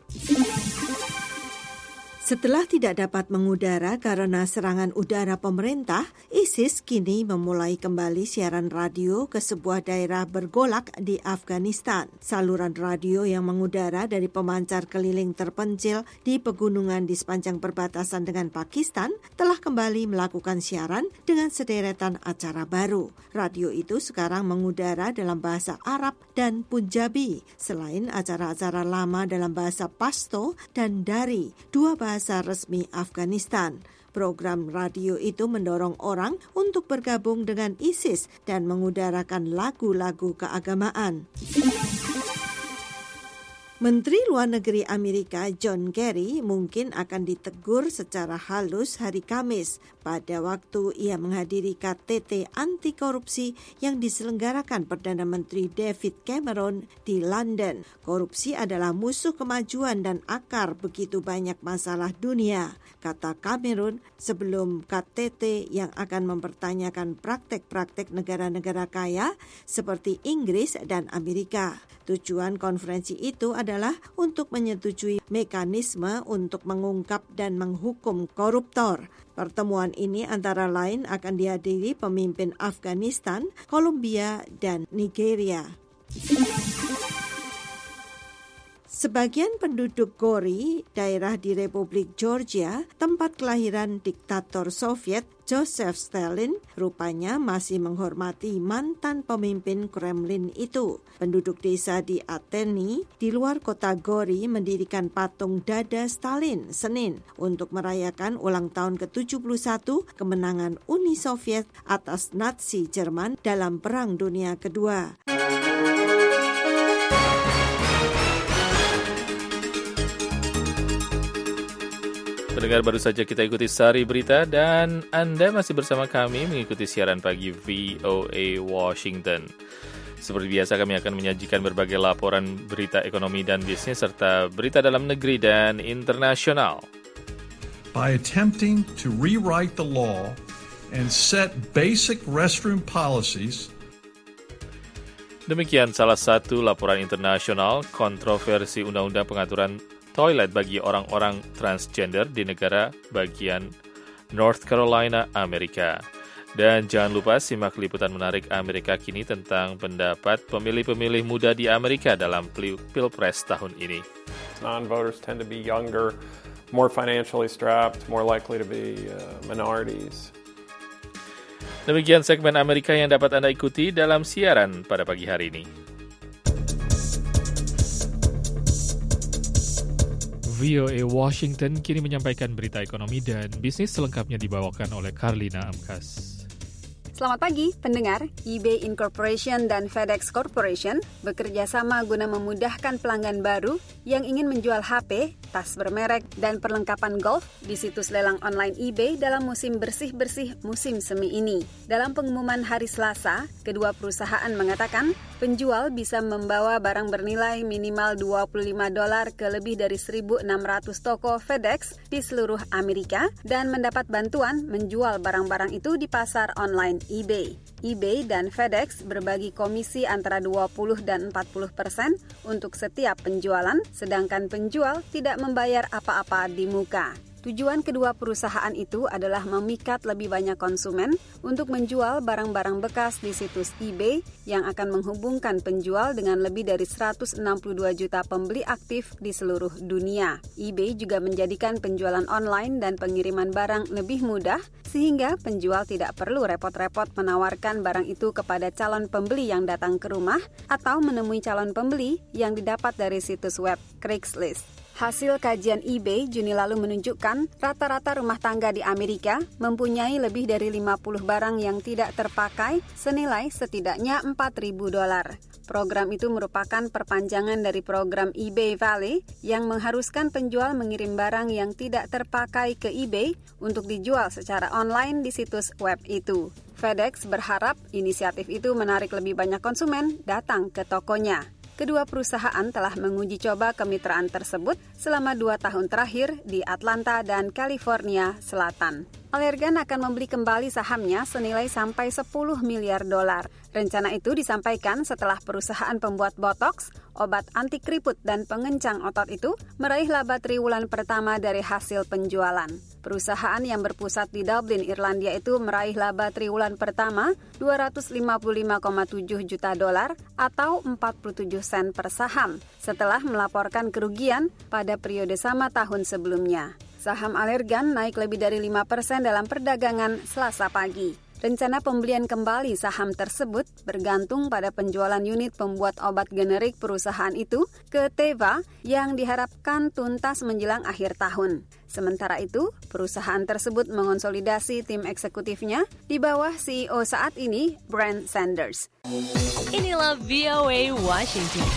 Setelah tidak dapat mengudara karena serangan udara pemerintah, ISIS kini memulai kembali siaran radio ke sebuah daerah bergolak di Afghanistan. Saluran radio yang mengudara dari pemancar keliling terpencil di pegunungan di sepanjang perbatasan dengan Pakistan telah kembali melakukan siaran dengan sederetan acara baru. Radio itu sekarang mengudara dalam bahasa Arab dan Punjabi, selain acara-acara lama dalam bahasa Pashto dan Dari, dua bahasa bahasa resmi Afghanistan. Program radio itu mendorong orang untuk bergabung dengan ISIS dan mengudarakan lagu-lagu keagamaan. Menteri Luar Negeri Amerika John Kerry mungkin akan ditegur secara halus hari Kamis pada waktu ia menghadiri K T T anti korupsi yang diselenggarakan Perdana Menteri David Cameron di London. Korupsi adalah musuh kemajuan dan akar begitu banyak masalah dunia, kata Cameron sebelum K T T yang akan mempertanyakan praktek-praktek negara-negara kaya seperti Inggris dan Amerika. Tujuan konferensi itu adalah untuk menyetujui mekanisme untuk mengungkap dan menghukum koruptor. Pertemuan ini antara lain akan dihadiri pemimpin Afghanistan, Kolombia, dan Nigeria. Sebagian penduduk Gori, daerah di Republik Georgia, tempat kelahiran diktator Soviet Joseph Stalin, rupanya masih menghormati mantan pemimpin Kremlin itu. Penduduk desa di Ateni, di luar kota Gori, mendirikan patung dada Stalin Senin untuk merayakan ulang tahun ke tujuh puluh satu kemenangan Uni Soviet atas Nazi Jerman dalam Perang Dunia Kedua. Pendengar, baru saja kita ikuti Sari Berita dan Anda masih bersama kami mengikuti siaran pagi V O A Washington. Seperti biasa kami akan menyajikan berbagai laporan berita ekonomi dan bisnis serta berita dalam negeri dan internasional. By attempting to rewrite the law and set basic restroom policies. Demikian salah satu laporan internasional kontroversi undang-undang pengaturan toilet bagi orang-orang transgender di negara bagian North Carolina, Amerika. Dan jangan lupa simak liputan menarik Amerika Kini tentang pendapat pemilih-pemilih muda di Amerika dalam Pilpres tahun ini. Non-voters tend to be younger, more financially strapped, more likely to be uh, minorities. Demikian segmen Amerika yang dapat Anda ikuti dalam siaran pada pagi hari ini. V O A Washington kini menyampaikan berita ekonomi dan bisnis selengkapnya dibawakan oleh Carlina Amkas. Selamat pagi, pendengar. eBay Incorporation dan FedEx Corporation bekerja sama guna memudahkan pelanggan baru yang ingin menjual H P, tas bermerek, dan perlengkapan golf di situs lelang online eBay dalam musim bersih-bersih musim semi ini. Dalam pengumuman hari Selasa, kedua perusahaan mengatakan penjual bisa membawa barang bernilai minimal dua puluh lima dolar ke lebih dari seribu enam ratus toko FedEx di seluruh Amerika dan mendapat bantuan menjual barang-barang itu di pasar online eBay. eBay dan FedEx berbagi komisi antara dua puluh dan empat puluh persen untuk setiap penjualan, sedangkan penjual tidak membayar apa-apa di muka. Tujuan kedua perusahaan itu adalah memikat lebih banyak konsumen untuk menjual barang-barang bekas di situs eBay yang akan menghubungkan penjual dengan lebih dari seratus enam puluh dua juta pembeli aktif di seluruh dunia. eBay juga menjadikan penjualan online dan pengiriman barang lebih mudah sehingga penjual tidak perlu repot-repot menawarkan barang itu kepada calon pembeli yang datang ke rumah atau menemui calon pembeli yang didapat dari situs web Craigslist. Hasil kajian eBay Juni lalu menunjukkan rata-rata rumah tangga di Amerika mempunyai lebih dari lima puluh barang yang tidak terpakai senilai setidaknya empat ribu dolar. Program itu merupakan perpanjangan dari program eBay Valley yang mengharuskan penjual mengirim barang yang tidak terpakai ke eBay untuk dijual secara online di situs web itu. FedEx berharap inisiatif itu menarik lebih banyak konsumen datang ke tokonya. Kedua perusahaan telah menguji coba kemitraan tersebut selama dua tahun terakhir di Atlanta dan California Selatan. Allergan akan membeli kembali sahamnya senilai sampai sepuluh miliar dolar. Rencana itu disampaikan setelah perusahaan pembuat botox, obat anti keriput dan pengencang otot itu meraih laba triwulan pertama dari hasil penjualan. Perusahaan yang berpusat di Dublin, Irlandia itu meraih laba triwulan pertama dua ratus lima puluh lima koma tujuh juta dolar atau empat puluh tujuh sen per saham setelah melaporkan kerugian pada periode sama tahun sebelumnya. Saham Allergan naik lebih dari lima persen dalam perdagangan Selasa pagi. Rencana pembelian kembali saham tersebut bergantung pada penjualan unit pembuat obat generik perusahaan itu ke Teva yang diharapkan tuntas menjelang akhir tahun. Sementara itu, perusahaan tersebut mengonsolidasi tim eksekutifnya di bawah C E O saat ini, Brent Sanders. Inilah V O A Washington.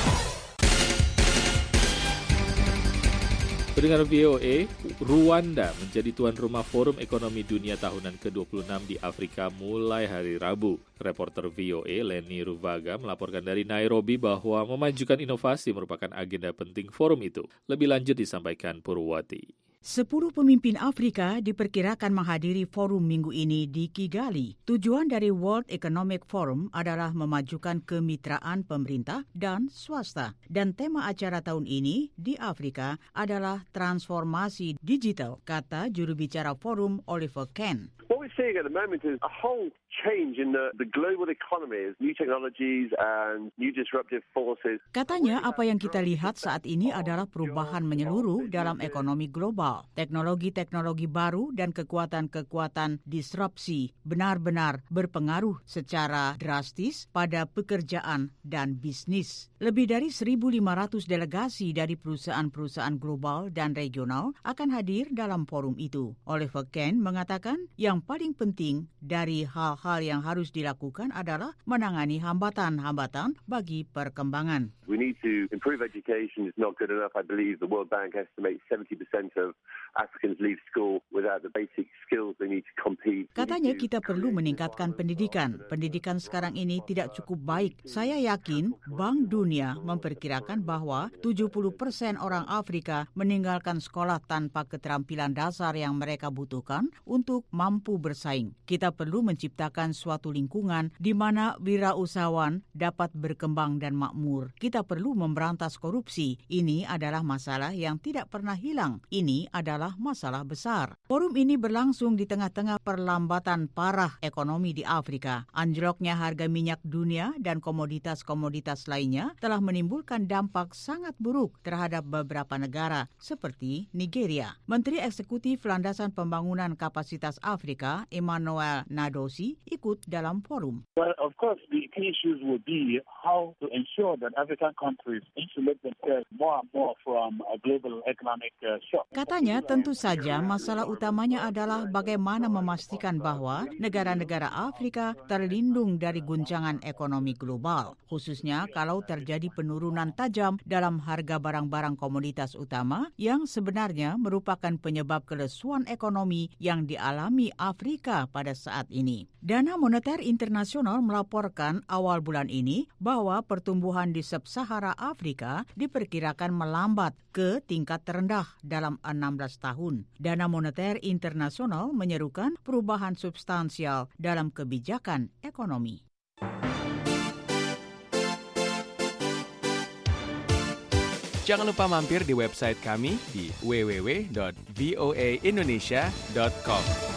Pendengar V O A, Rwanda menjadi tuan rumah Forum Ekonomi Dunia tahunan ke dua puluh enam di Afrika mulai hari Rabu. Reporter V O A Leni Ruvaga melaporkan dari Nairobi bahwa memajukan inovasi merupakan agenda penting forum itu. Lebih lanjut disampaikan Purwati. Sepuluh pemimpin Afrika diperkirakan menghadiri forum minggu ini di Kigali. Tujuan dari World Economic Forum adalah memajukan kemitraan pemerintah dan swasta. Dan tema acara tahun ini di Afrika adalah transformasi digital, kata juru bicara forum Oliver Kahn. What we're seeing at the moment is a whole change in the, the global economy as new technologies and new disruptive forces. Katanya apa yang kita lihat saat ini adalah perubahan menyeluruh dalam ekonomi global. Teknologi-teknologi baru dan kekuatan-kekuatan disrupsi benar-benar berpengaruh secara drastis pada pekerjaan dan bisnis. Lebih dari seribu lima ratus delegasi dari perusahaan-perusahaan global dan regional akan hadir dalam forum itu. Oliver Kahn mengatakan yang paling penting dari hal-hal yang harus dilakukan adalah menangani hambatan-hambatan bagi perkembangan. We need to improve education. It's not good enough. I believe the World Bank estimates seventy percent of Africans leave school without the basic skills they need to compete. Katanya kita perlu meningkatkan pendidikan. Pendidikan sekarang ini tidak cukup baik. Saya yakin Bank Dunia memperkirakan bahwa tujuh puluh persen orang Afrika meninggalkan sekolah tanpa keterampilan dasar yang mereka butuhkan untuk mampu bersaing. Kita perlu menciptakan menciptakan suatu lingkungan di mana wirausahawan dapat berkembang dan makmur. Kita perlu memberantas korupsi. Ini adalah masalah yang tidak pernah hilang. Ini adalah masalah besar. Forum ini berlangsung di tengah-tengah perlambatan parah ekonomi di Afrika. Anjloknya harga minyak dunia dan komoditas-komoditas lainnya telah menimbulkan dampak sangat buruk terhadap beberapa negara seperti Nigeria. Menteri Eksekutif Landasan Pembangunan Kapasitas Afrika, Emmanuel Nadosi, ikut dalam forum. Well, of course, the key issues will be how to ensure that African countries insulate themselves more and more from a global economic uh, shock. Katanya, tentu saja masalah utamanya adalah bagaimana memastikan bahwa negara-negara Afrika terlindung dari guncangan ekonomi global, khususnya kalau terjadi penurunan tajam dalam harga barang-barang komoditas utama yang sebenarnya merupakan penyebab kelesuan ekonomi yang dialami Afrika pada saat ini. Dana Moneter Internasional melaporkan awal bulan ini bahwa pertumbuhan di Sub-Sahara Afrika diperkirakan melambat ke tingkat terendah dalam enam belas tahun. Dana Moneter Internasional menyerukan perubahan substansial dalam kebijakan ekonomi. Jangan lupa mampir di website kami di w w w dot v o a indonesia dot com.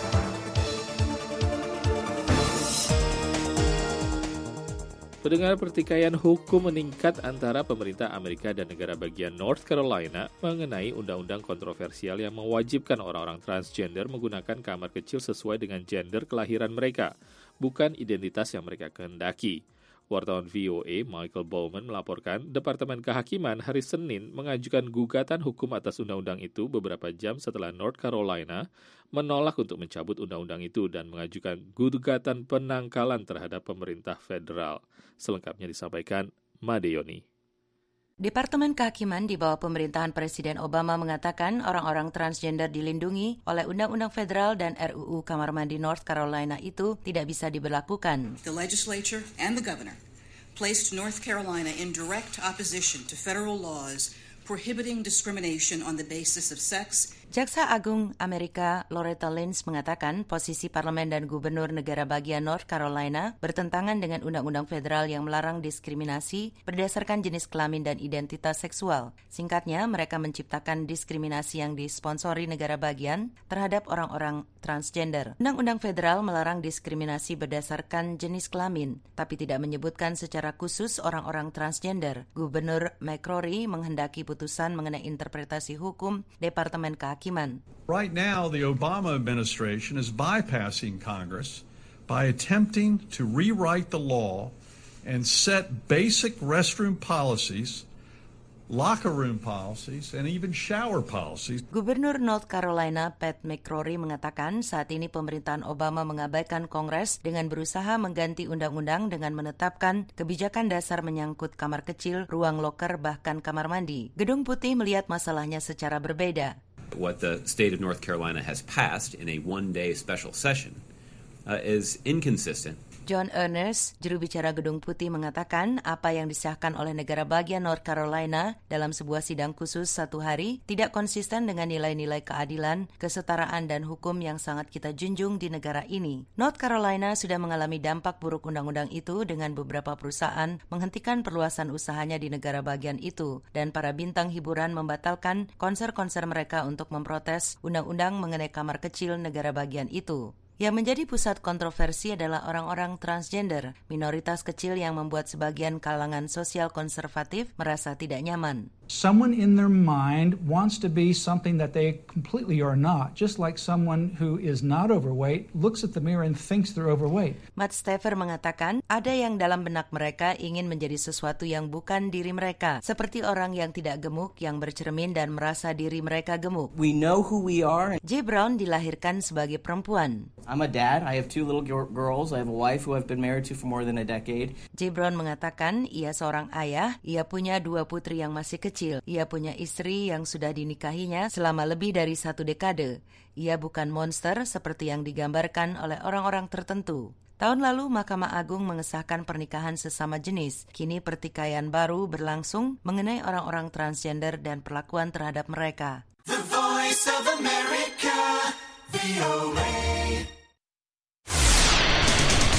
Pendengar, pertikaian hukum meningkat antara pemerintah Amerika dan negara bagian North Carolina mengenai undang-undang kontroversial yang mewajibkan orang-orang transgender menggunakan kamar kecil sesuai dengan gender kelahiran mereka, bukan identitas yang mereka kehendaki. Wartawan V O A Michael Bowman melaporkan Departemen Kehakiman hari Senin mengajukan gugatan hukum atas undang-undang itu beberapa jam setelah North Carolina menolak untuk mencabut undang-undang itu dan mengajukan gugatan penangkalan terhadap pemerintah federal. Selengkapnya disampaikan Madeyoni. Departemen Kehakiman di bawah pemerintahan Presiden Obama mengatakan orang-orang transgender dilindungi oleh Undang-Undang Federal dan R U U Kamar Mandi North Carolina itu tidak bisa diberlakukan. The legislature and the governor placed North Carolina in direct opposition to federal laws prohibiting discrimination on the basis of sex. Jaksa Agung Amerika Loretta Lynch mengatakan posisi parlemen dan gubernur negara bagian North Carolina bertentangan dengan undang-undang federal yang melarang diskriminasi berdasarkan jenis kelamin dan identitas seksual. Singkatnya, mereka menciptakan diskriminasi yang disponsori negara bagian terhadap orang-orang transgender. Undang-undang federal melarang diskriminasi berdasarkan jenis kelamin, tapi tidak menyebutkan secara khusus orang-orang transgender. Gubernur McCrory menghendaki putusan mengenai interpretasi hukum Departemen Kehakiman. Right now, the Obama administration is bypassing Congress by attempting to rewrite the law and set basic restroom policies, locker room policies, and even shower policies. Gubernur North Carolina Pat McCrory mengatakan saat ini pemerintahan Obama mengabaikan Kongres dengan berusaha mengganti undang-undang dengan menetapkan kebijakan dasar menyangkut kamar kecil, ruang loker, bahkan kamar mandi. Gedung Putih melihat masalahnya secara berbeda. What the state of North Carolina has passed in a one-day special session uh, is inconsistent. John Ernest, juru bicara Gedung Putih, mengatakan apa yang disahkan oleh negara bagian North Carolina dalam sebuah sidang khusus satu hari tidak konsisten dengan nilai-nilai keadilan, kesetaraan, dan hukum yang sangat kita junjung di negara ini. North Carolina sudah mengalami dampak buruk undang-undang itu dengan beberapa perusahaan menghentikan perluasan usahanya di negara bagian itu, dan para bintang hiburan membatalkan konser-konser mereka untuk memprotes undang-undang mengenai kamar kecil negara bagian itu. Yang menjadi pusat kontroversi adalah orang-orang transgender, minoritas kecil yang membuat sebagian kalangan sosial konservatif merasa tidak nyaman. Someone in their mind wants to be something that they completely are not, just like someone who is not overweight looks at the mirror and thinks they're overweight. Matt Stafford mengatakan, ada yang dalam benak mereka ingin menjadi sesuatu yang bukan diri mereka, seperti orang yang tidak gemuk yang bercermin dan merasa diri mereka gemuk. We know who we are. Jay Brown dilahirkan sebagai perempuan. I'm a dad. I have two little girls. I have a wife who I've been married to for more than a decade. Jay Brown mengatakan, ia seorang ayah, ia punya dua putri yang masih kecil. Ia punya istri yang sudah dinikahinya selama lebih dari satu dekade. Ia bukan monster seperti yang digambarkan oleh orang-orang tertentu. Tahun lalu, Mahkamah Agung mengesahkan pernikahan sesama jenis. Kini pertikaian baru berlangsung mengenai orang-orang transgender dan perlakuan terhadap mereka. The Voice of America, V O A.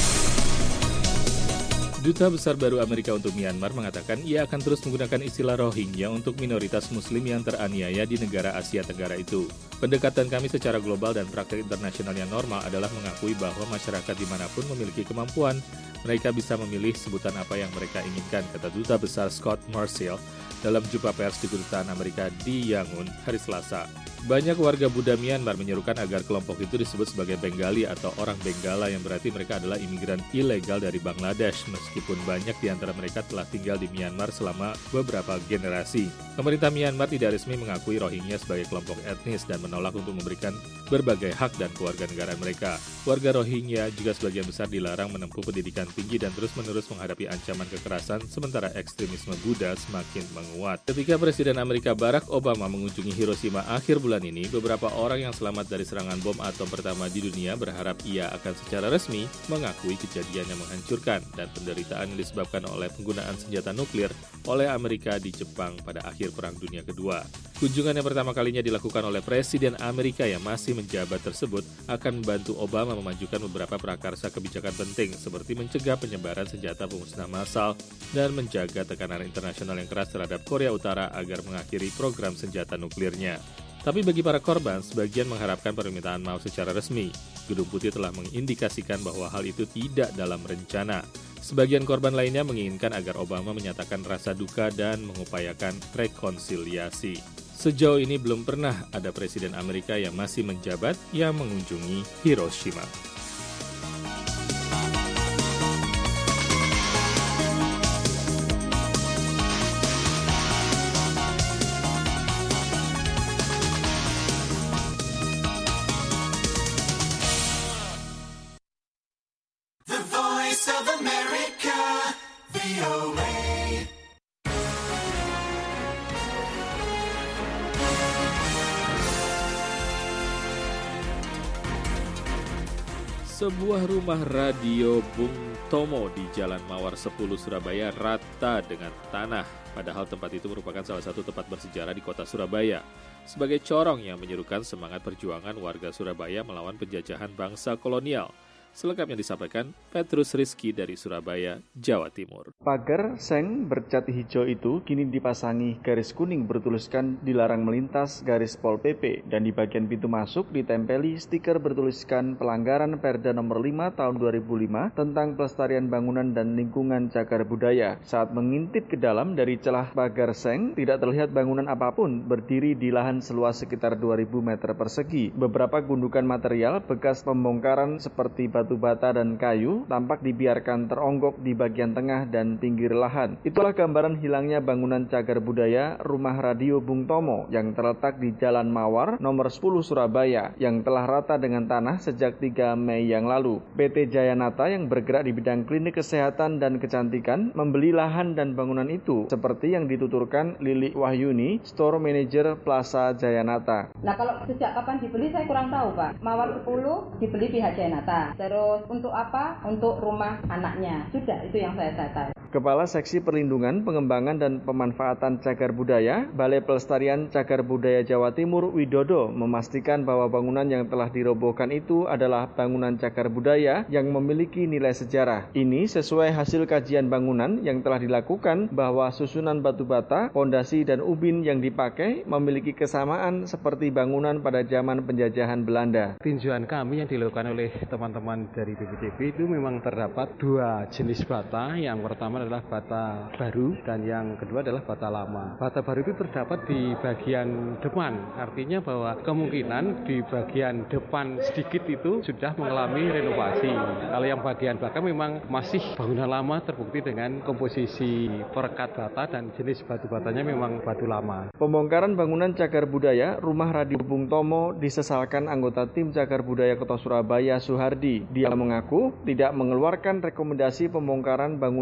Duta Besar baru Amerika untuk Myanmar mengatakan ia akan terus menggunakan istilah Rohingya untuk minoritas muslim yang teraniaya di negara Asia Tenggara itu. Pendekatan kami secara global dan praktek internasional yang normal adalah mengakui bahwa masyarakat dimanapun memiliki kemampuan. Mereka bisa memilih sebutan apa yang mereka inginkan, kata Duta Besar Scott Marcial dalam jumpa pers di Kedutaan Amerika di Yangon hari Selasa. Banyak warga Buddha Myanmar menyerukan agar kelompok itu disebut sebagai Bengali atau orang Benggala yang berarti mereka adalah imigran ilegal dari Bangladesh meskipun banyak di antara mereka telah tinggal di Myanmar selama beberapa generasi. Pemerintah Myanmar tidak resmi mengakui Rohingya sebagai kelompok etnis dan menolak untuk memberikan berbagai hak dan kewarganegaraan mereka. Warga Rohingya juga sebagian besar dilarang menempuh pendidikan tinggi dan terus-menerus menghadapi ancaman kekerasan sementara ekstremisme Buddha semakin menguat. Ketika Presiden Amerika Barack Obama mengunjungi Hiroshima akhir bulan ini, beberapa orang yang selamat dari serangan bom atom pertama di dunia berharap ia akan secara resmi mengakui kejadian yang menghancurkan dan penderitaan yang disebabkan oleh penggunaan senjata nuklir oleh Amerika di Jepang pada akhir Perang Dunia Kedua. Kunjungan yang pertama kalinya dilakukan oleh Presiden Amerika yang masih menjabat tersebut akan membantu Obama memajukan beberapa prakarsa kebijakan penting seperti mencegah penyebaran senjata pemusnah massal dan menjaga tekanan internasional yang keras terhadap Korea Utara agar mengakhiri program senjata nuklirnya. Tapi bagi para korban, sebagian mengharapkan permintaan maaf secara resmi. Gedung Putih telah mengindikasikan bahwa hal itu tidak dalam rencana. Sebagian korban lainnya menginginkan agar Obama menyatakan rasa duka dan mengupayakan rekonsiliasi. Sejauh ini belum pernah ada Presiden Amerika yang masih menjabat yang mengunjungi Hiroshima. Sebuah rumah radio Bung Tomo di Jalan Mawar sepuluh Surabaya rata dengan tanah. Padahal tempat itu merupakan salah satu tempat bersejarah di kota Surabaya. Sebagai corong yang menyerukan semangat perjuangan warga Surabaya melawan penjajahan bangsa kolonial. Selengkapnya disampaikan Petrus Rizky dari Surabaya, Jawa Timur. Pagar seng bercat hijau itu kini dipasangi garis kuning bertuliskan dilarang melintas garis Pol P P dan di bagian pintu masuk ditempeli stiker bertuliskan pelanggaran Perda nomor lima tahun dua ribu lima tentang pelestarian bangunan dan lingkungan cagar budaya. Saat mengintip ke dalam dari celah pagar seng, tidak terlihat bangunan apapun berdiri di lahan seluas sekitar dua ribu meter persegi. Beberapa gundukan material bekas pembongkaran seperti batu batu bata dan kayu tampak dibiarkan teronggok di bagian tengah dan pinggir lahan. Itulah gambaran hilangnya bangunan cagar budaya Rumah Radio Bung Tomo yang terletak di Jalan Mawar nomor sepuluh Surabaya yang telah rata dengan tanah sejak tiga Mei yang lalu. P T Jayanata yang bergerak di bidang klinik kesehatan dan kecantikan membeli lahan dan bangunan itu seperti yang dituturkan Lili Wahyuni, Store Manager Plaza Jayanata. Nah, kalau sejak kapan dibeli saya kurang tahu, Pak. Mawar sepuluh dibeli pihak Jayanata. Terus untuk apa? Untuk rumah anaknya. Sudah, itu yang saya tahu. Kepala Seksi Perlindungan, Pengembangan dan Pemanfaatan Cagar Budaya, Balai Pelestarian Cagar Budaya Jawa Timur Widodo memastikan bahwa bangunan yang telah dirobohkan itu adalah bangunan cagar budaya yang memiliki nilai sejarah. Ini sesuai hasil kajian bangunan yang telah dilakukan bahwa susunan batu bata, pondasi dan ubin yang dipakai memiliki kesamaan seperti bangunan pada zaman penjajahan Belanda. Tinjauan kami yang dilakukan oleh teman-teman dari B P C B itu memang terdapat dua jenis bata. Yang pertama adalah bata baru dan yang kedua adalah bata lama. Bata baru itu terdapat di bagian depan, artinya bahwa kemungkinan di bagian depan sedikit itu sudah mengalami renovasi. Kalau yang bagian belakang memang masih bangunan lama, terbukti dengan komposisi perekat bata dan jenis batu batanya memang batu lama. Pembongkaran bangunan cagar budaya Rumah Radio Bung Tomo disesalkan anggota tim cagar budaya Kota Surabaya Suhardi. Dia mengaku tidak mengeluarkan rekomendasi pembongkaran bangunan cagar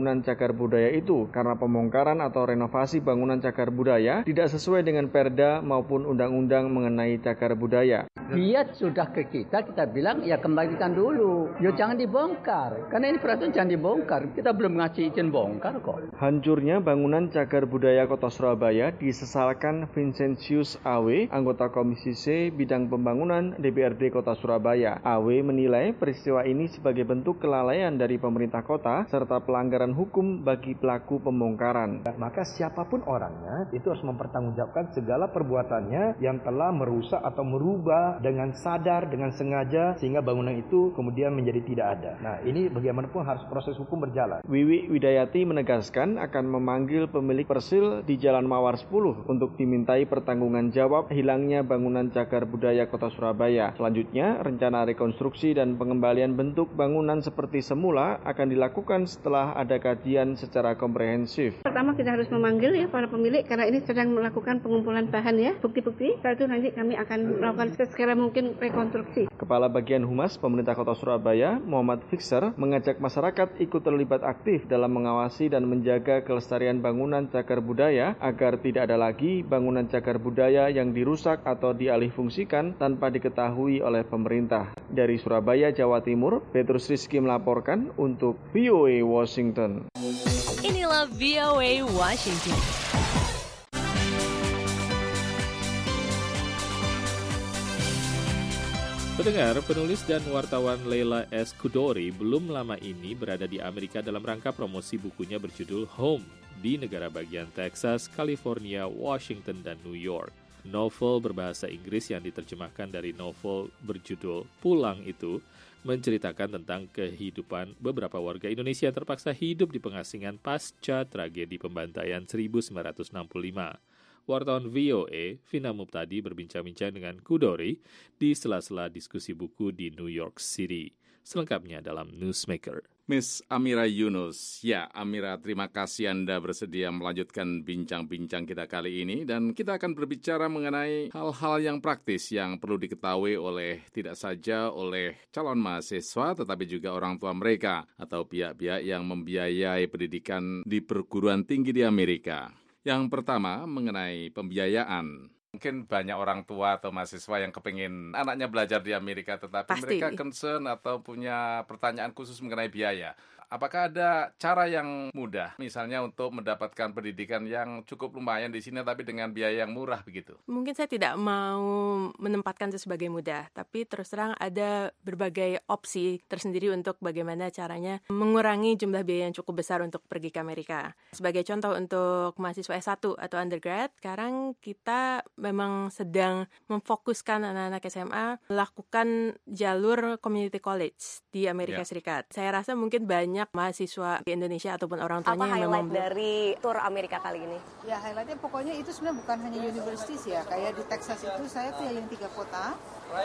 cagar budaya itu karena pembongkaran atau renovasi bangunan cagar budaya tidak sesuai dengan perda maupun undang-undang mengenai cagar budaya. Dia sudah ke kita, kita bilang ya kembalikan dulu, ya jangan dibongkar, karena ini peraturan jangan dibongkar, kita belum ngasih izin bongkar kok. Hancurnya bangunan cagar budaya Kota Surabaya disesalkan Vincentius A W, anggota Komisi C Bidang Pembangunan D P R D Kota Surabaya. A W menilai peristiwa ini sebagai bentuk kelalaian dari pemerintah kota serta pelanggaran hukum bagi pelaku pembongkaran. Maka siapapun orangnya itu harus mempertanggungjawabkan segala perbuatannya yang telah merusak atau merubah dengan sadar, dengan sengaja sehingga bangunan itu kemudian menjadi tidak ada. Nah, ini bagaimanapun harus proses hukum berjalan. Wiwi Widayati menegaskan akan memanggil pemilik Persil di Jalan Mawar sepuluh untuk dimintai pertanggungan jawab hilangnya bangunan cagar budaya Kota Surabaya. Selanjutnya, rencana rekonstruksi dan pengembalian bentuk bangunan seperti semula akan dilakukan setelah ada kajian secara komprehensif. Pertama kita harus memanggil ya para pemilik karena ini sedang melakukan pengumpulan bahan ya, bukti-bukti. Setelah itu nanti kami akan melakukan segera mungkin rekonstruksi. Kepala Bagian Humas Pemerintah Kota Surabaya, Muhammad Fixer, mengajak masyarakat ikut terlibat aktif dalam mengawasi dan menjaga kelestarian bangunan cagar budaya agar tidak ada lagi bangunan cagar budaya yang dirusak atau dialihfungsikan tanpa diketahui oleh pemerintah. Dari Surabaya, Jawa Timur, Petrus Rizky melaporkan untuk V O A Washington. Inilah V O A Washington. Pendengar, penulis dan wartawan Leila S. Chudori belum lama ini berada di Amerika dalam rangka promosi bukunya berjudul Home di negara bagian Texas, California, Washington, dan New York. Novel berbahasa Inggris yang diterjemahkan dari novel berjudul Pulang itu menceritakan tentang kehidupan beberapa warga Indonesia yang terpaksa hidup di pengasingan pasca tragedi pembantaian seribu sembilan ratus enam puluh lima. Wartawan V O A, Vina Muptadi berbincang-bincang dengan Chudori di sela-sela diskusi buku di New York City. Selengkapnya dalam Newsmaker. Miss Amira Yunus. Ya, Amira, terima kasih Anda bersedia melanjutkan bincang-bincang kita kali ini. Dan kita akan berbicara mengenai hal-hal yang praktis yang perlu diketahui oleh tidak saja oleh calon mahasiswa, tetapi juga orang tua mereka atau pihak-pihak yang membiayai pendidikan di perguruan tinggi di Amerika. Yang pertama, mengenai pembiayaan. Mungkin banyak orang tua atau mahasiswa yang kepingin anaknya belajar di Amerika, tetapi Pasti. mereka concern atau punya pertanyaan khusus mengenai biaya. Apakah ada cara yang mudah, misalnya untuk mendapatkan pendidikan yang cukup lumayan di sini, tapi dengan biaya yang murah begitu? Mungkin saya tidak mau menempatkan itu sebagai mudah, tapi terus terang ada berbagai opsi tersendiri untuk bagaimana caranya mengurangi jumlah biaya yang cukup besar untuk pergi ke Amerika. Sebagai contoh untuk mahasiswa S satu atau undergrad, sekarang kita memang sedang memfokuskan anak-anak S M A melakukan jalur community college di Amerika yeah. Serikat. Saya rasa mungkin banyak mahasiswa di Indonesia ataupun orang tuanya Apa yang memang highlight dari tur Amerika kali ini? Ya, highlightnya pokoknya itu sebenarnya bukan hanya universities ya. Kayak di Texas itu saya keliling tiga kota,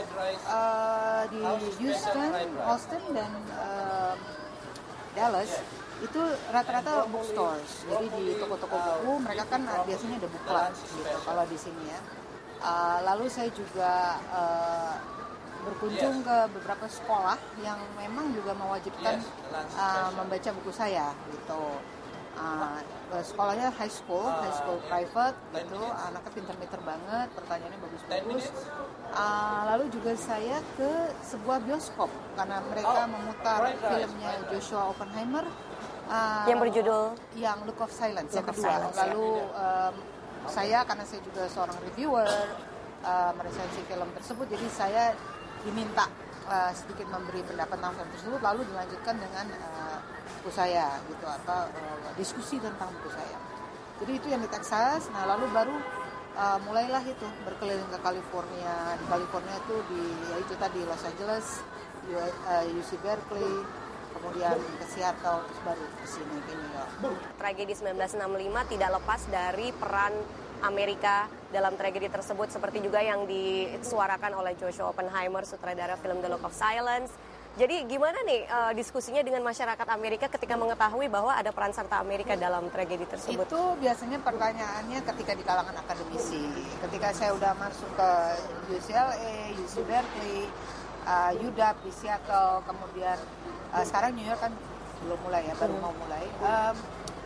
uh, di Houston, Austin, dan uh, Dallas. Itu rata-rata bookstores. Jadi di toko-toko buku mereka kan biasanya ada book club gitu kalau di sini ya. Uh, lalu saya juga uh, berkunjung ke beberapa sekolah yang memang juga mewajibkan uh, membaca buku saya gitu. Uh, sekolahnya high school, high school private gitu, anaknya pinter-pinter banget, pertanyaannya bagus-bagus. Uh, lalu juga saya ke sebuah bioskop karena mereka memutar filmnya Joshua Oppenheimer uh, yang berjudul yang Look of Silence yang kedua. Lalu um, saya karena saya juga seorang reviewer uh, meresensi film tersebut, jadi saya diminta uh, sedikit memberi pendapat tentang film tersebut, lalu dilanjutkan dengan uh, buku saya gitu atau uh, diskusi tentang buku saya. Jadi itu yang di Texas. Nah lalu baru uh, mulailah itu berkeliling ke California. Di California itu di ya itu tadi Los Angeles, U C Berkeley, kemudian ke Seattle, terus baru ke sini ke New York. Tragedi sembilan belas enam puluh lima tidak lepas dari peran Amerika dalam tragedi tersebut, seperti juga yang disuarakan oleh Joshua Oppenheimer, sutradara film The Look of Silence. Jadi gimana nih uh, diskusinya dengan masyarakat Amerika ketika mengetahui bahwa ada peran serta Amerika dalam tragedi tersebut? Itu biasanya pertanyaannya ketika di kalangan akademisi. Ketika saya udah masuk ke U C L A, U C Berkeley, uh, U D A P di Seattle, kemudian uh, sekarang New York kan belum mulai ya, baru mau mulai. Um,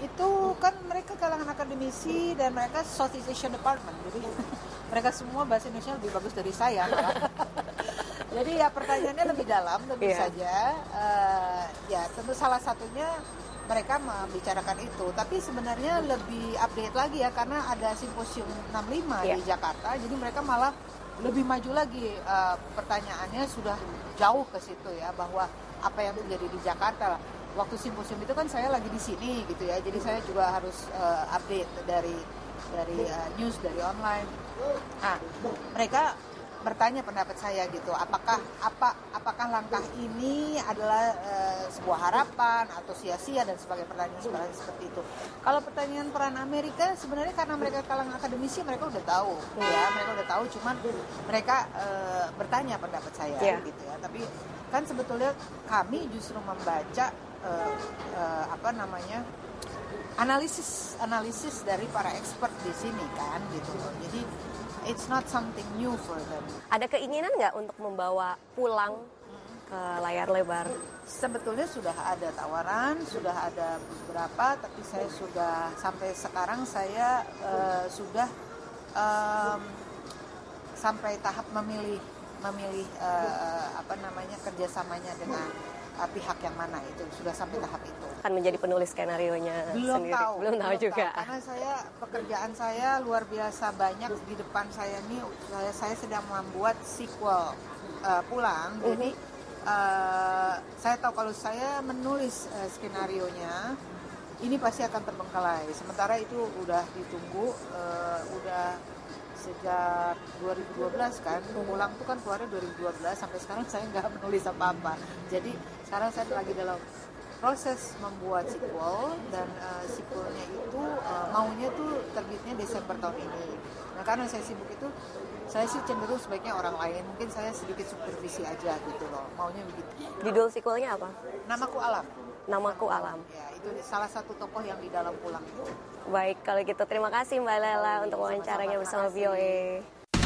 Itu kan mereka kalangan akademisi dan mereka Southeast Asian Department, jadi mereka semua bahasa Indonesia lebih bagus dari saya. Jadi ya pertanyaannya lebih dalam tentu yeah. saja. Uh, ya tentu salah satunya mereka membicarakan itu. Tapi sebenarnya lebih update lagi ya karena ada simposium enam puluh lima yeah. di Jakarta. Jadi mereka malah lebih maju lagi. Uh, pertanyaannya sudah jauh ke situ ya bahwa apa yang terjadi di Jakarta. Waktu simposium itu kan saya lagi di sini gitu ya. Jadi saya juga harus uh, update dari dari uh, news dari online. Nah, mereka bertanya pendapat saya gitu, apakah apa apakah langkah ini adalah e, sebuah harapan atau sia-sia dan sebagainya, pertanyaan seperti itu. Kalau pertanyaan peran Amerika sebenarnya karena mereka kalangan akademisi mereka udah tahu ya, mereka udah tahu, cuman mereka e, bertanya pendapat saya yeah. gitu ya. Tapi kan sebetulnya kami justru membaca e, e, apa namanya analisis analisis dari para expert di sini kan gitu loh. Jadi it's not something new for them. Ada keinginan nggak untuk membawa pulang ke layar lebar? Sebetulnya sudah ada tawaran, sudah ada beberapa, tapi saya sudah sampai sekarang saya uh, sudah um, sampai tahap memilih memilih uh, apa namanya kerjasamanya dengan uh, pihak yang mana, itu sudah sampai tahap itu. Akan menjadi penulis skenarionya belum sendiri? Tahu, belum tahu belum juga. Tahu, karena saya pekerjaan saya luar biasa banyak di depan saya nih. Saya, saya sedang membuat sequel uh, pulang. Uh-huh. Jadi uh, saya tahu kalau saya menulis uh, skenarionya ini pasti akan terbengkalai. Sementara itu udah ditunggu, uh, udah sejak dua ribu dua belas kan, pulang tuh kan keluarnya dua ribu dua belas, sampai sekarang saya nggak menulis apa-apa. Jadi sekarang saya lagi dalam proses membuat sequel, dan uh, sequelnya itu uh, maunya tuh terbitnya Desember tahun ini. Nah karena saya sibuk itu, saya sih cenderung sebaiknya orang lain, mungkin saya sedikit supervisi aja gitu loh, maunya begitu. Judul sequelnya apa? Namaku Alam. Namaku Alam. Ya, itu salah satu tokoh yang di dalam pulang itu. Baik, kalau gitu terima kasih Mbak Lela untuk wawancaranya bersama V O A.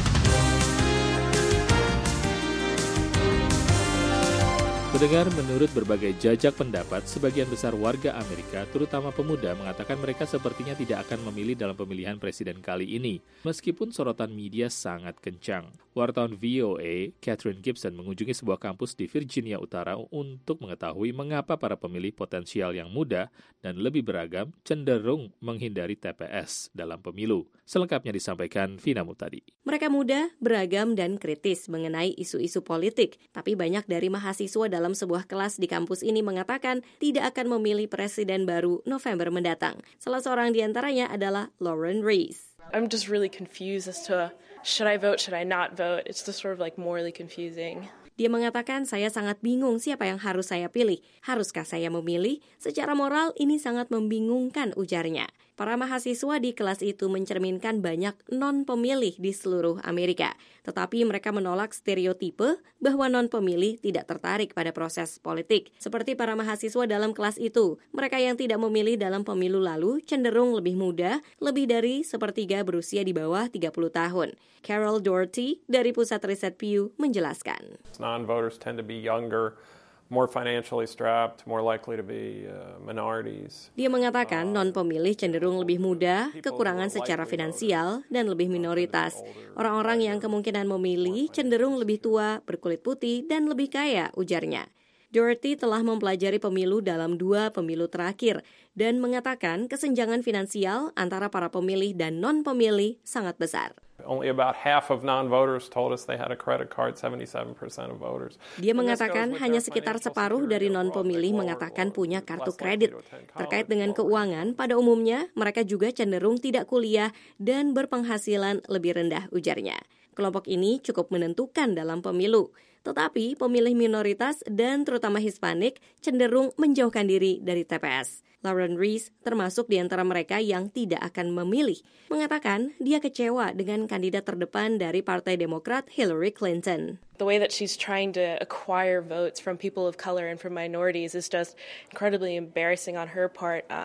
Mendengar menurut berbagai jajak pendapat, sebagian besar warga Amerika, terutama pemuda, mengatakan mereka sepertinya tidak akan memilih dalam pemilihan presiden kali ini, meskipun sorotan media sangat kencang. Wartawan V O A, Catherine Gibson, mengunjungi sebuah kampus di Virginia Utara untuk mengetahui mengapa para pemilih potensial yang muda dan lebih beragam cenderung menghindari T P S dalam pemilu. Selengkapnya disampaikan Vina Mutadi. Mereka muda, beragam, dan kritis mengenai isu-isu politik, tapi banyak dari mahasiswa dalam sebuah kelas di kampus ini mengatakan tidak akan memilih presiden baru November mendatang. Salah seorang di antaranya adalah Lauren Rees. I'm just really confused as to should I vote, should I not vote? It's just sort of like morally confusing. Dia mengatakan, saya sangat bingung siapa yang harus saya pilih. Haruskah saya memilih? Secara moral ini sangat membingungkan, ujarnya. Para mahasiswa di kelas itu mencerminkan banyak non-pemilih di seluruh Amerika. Tetapi mereka menolak stereotipe bahwa non-pemilih tidak tertarik pada proses politik. Seperti para mahasiswa dalam kelas itu, mereka yang tidak memilih dalam pemilu lalu cenderung lebih muda, lebih dari sepertiga berusia di bawah tiga puluh tahun. Carol Doherty dari Pusat Riset Pew menjelaskan. Non-voters tend to be younger, more financially strapped, more likely to be uh, minorities. Dia mengatakan non-pemilih cenderung lebih muda, kekurangan secara finansial, dan lebih minoritas. Orang-orang yang kemungkinan memilih cenderung lebih tua, berkulit putih, dan lebih kaya, ujarnya. Doherty telah mempelajari pemilu dalam dua pemilu terakhir dan mengatakan kesenjangan finansial antara para pemilih dan non-pemilih sangat besar. Only about half of non-voters told us they had a credit card, seventy-seven percent of voters. Dia mengatakan hanya sekitar separuh dari non-pemilih mengatakan punya kartu kredit. Terkait dengan keuangan, pada umumnya mereka juga cenderung tidak kuliah dan berpenghasilan lebih rendah, ujarnya. Kelompok ini cukup menentukan dalam pemilu. Tetapi pemilih minoritas dan terutama Hispanik cenderung menjauhkan diri dari T P S. Lauren Rees termasuk di antara mereka yang tidak akan memilih, mengatakan dia kecewa dengan kandidat terdepan dari Partai Demokrat Hillary Clinton. The way that she's trying to acquire votes from people of color and from minorities is just incredibly embarrassing on her part. Um,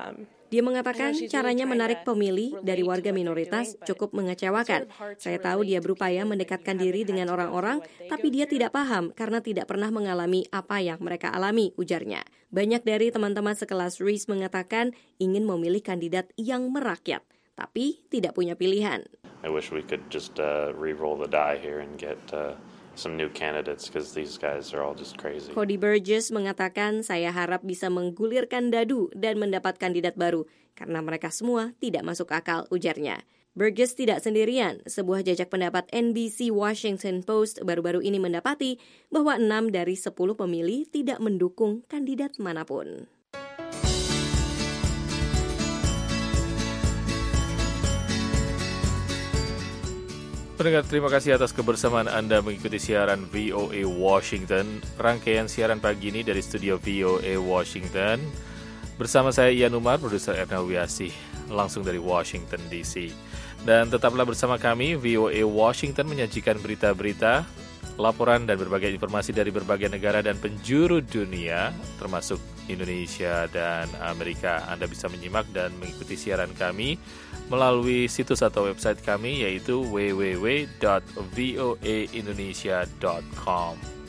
Dia mengatakan caranya menarik pemilih dari warga minoritas cukup mengecewakan. Saya tahu dia berupaya mendekatkan diri dengan orang-orang, tapi dia tidak paham karena tidak pernah mengalami apa yang mereka alami, ujarnya. Banyak dari teman-teman sekelas Reese mengatakan ingin memilih kandidat yang merakyat, tapi tidak punya pilihan. I wish we could just uh, re-roll the die here and get uh, some new candidates because these guys are all just crazy. Cody Burgess mengatakan, saya harap bisa menggulirkan dadu dan mendapat kandidat baru karena mereka semua tidak masuk akal, ujarnya. Burgess tidak sendirian. Sebuah jajak pendapat N B C Washington Post baru-baru ini mendapati bahwa enam dari sepuluh pemilih tidak mendukung kandidat manapun. Pendengar, terima kasih atas kebersamaan Anda mengikuti siaran V O A Washington. Rangkaian siaran pagi ini dari studio V O A Washington. Bersama saya Ian Umar, produser Erna Wiasih, langsung dari Washington D C. Dan tetaplah bersama kami, V O A Washington menyajikan berita-berita, laporan dan berbagai informasi dari berbagai negara dan penjuru dunia, termasuk Indonesia dan Amerika. Anda bisa menyimak dan mengikuti siaran kami melalui situs atau website kami, yaitu w w w dot v o a indonesia dot com.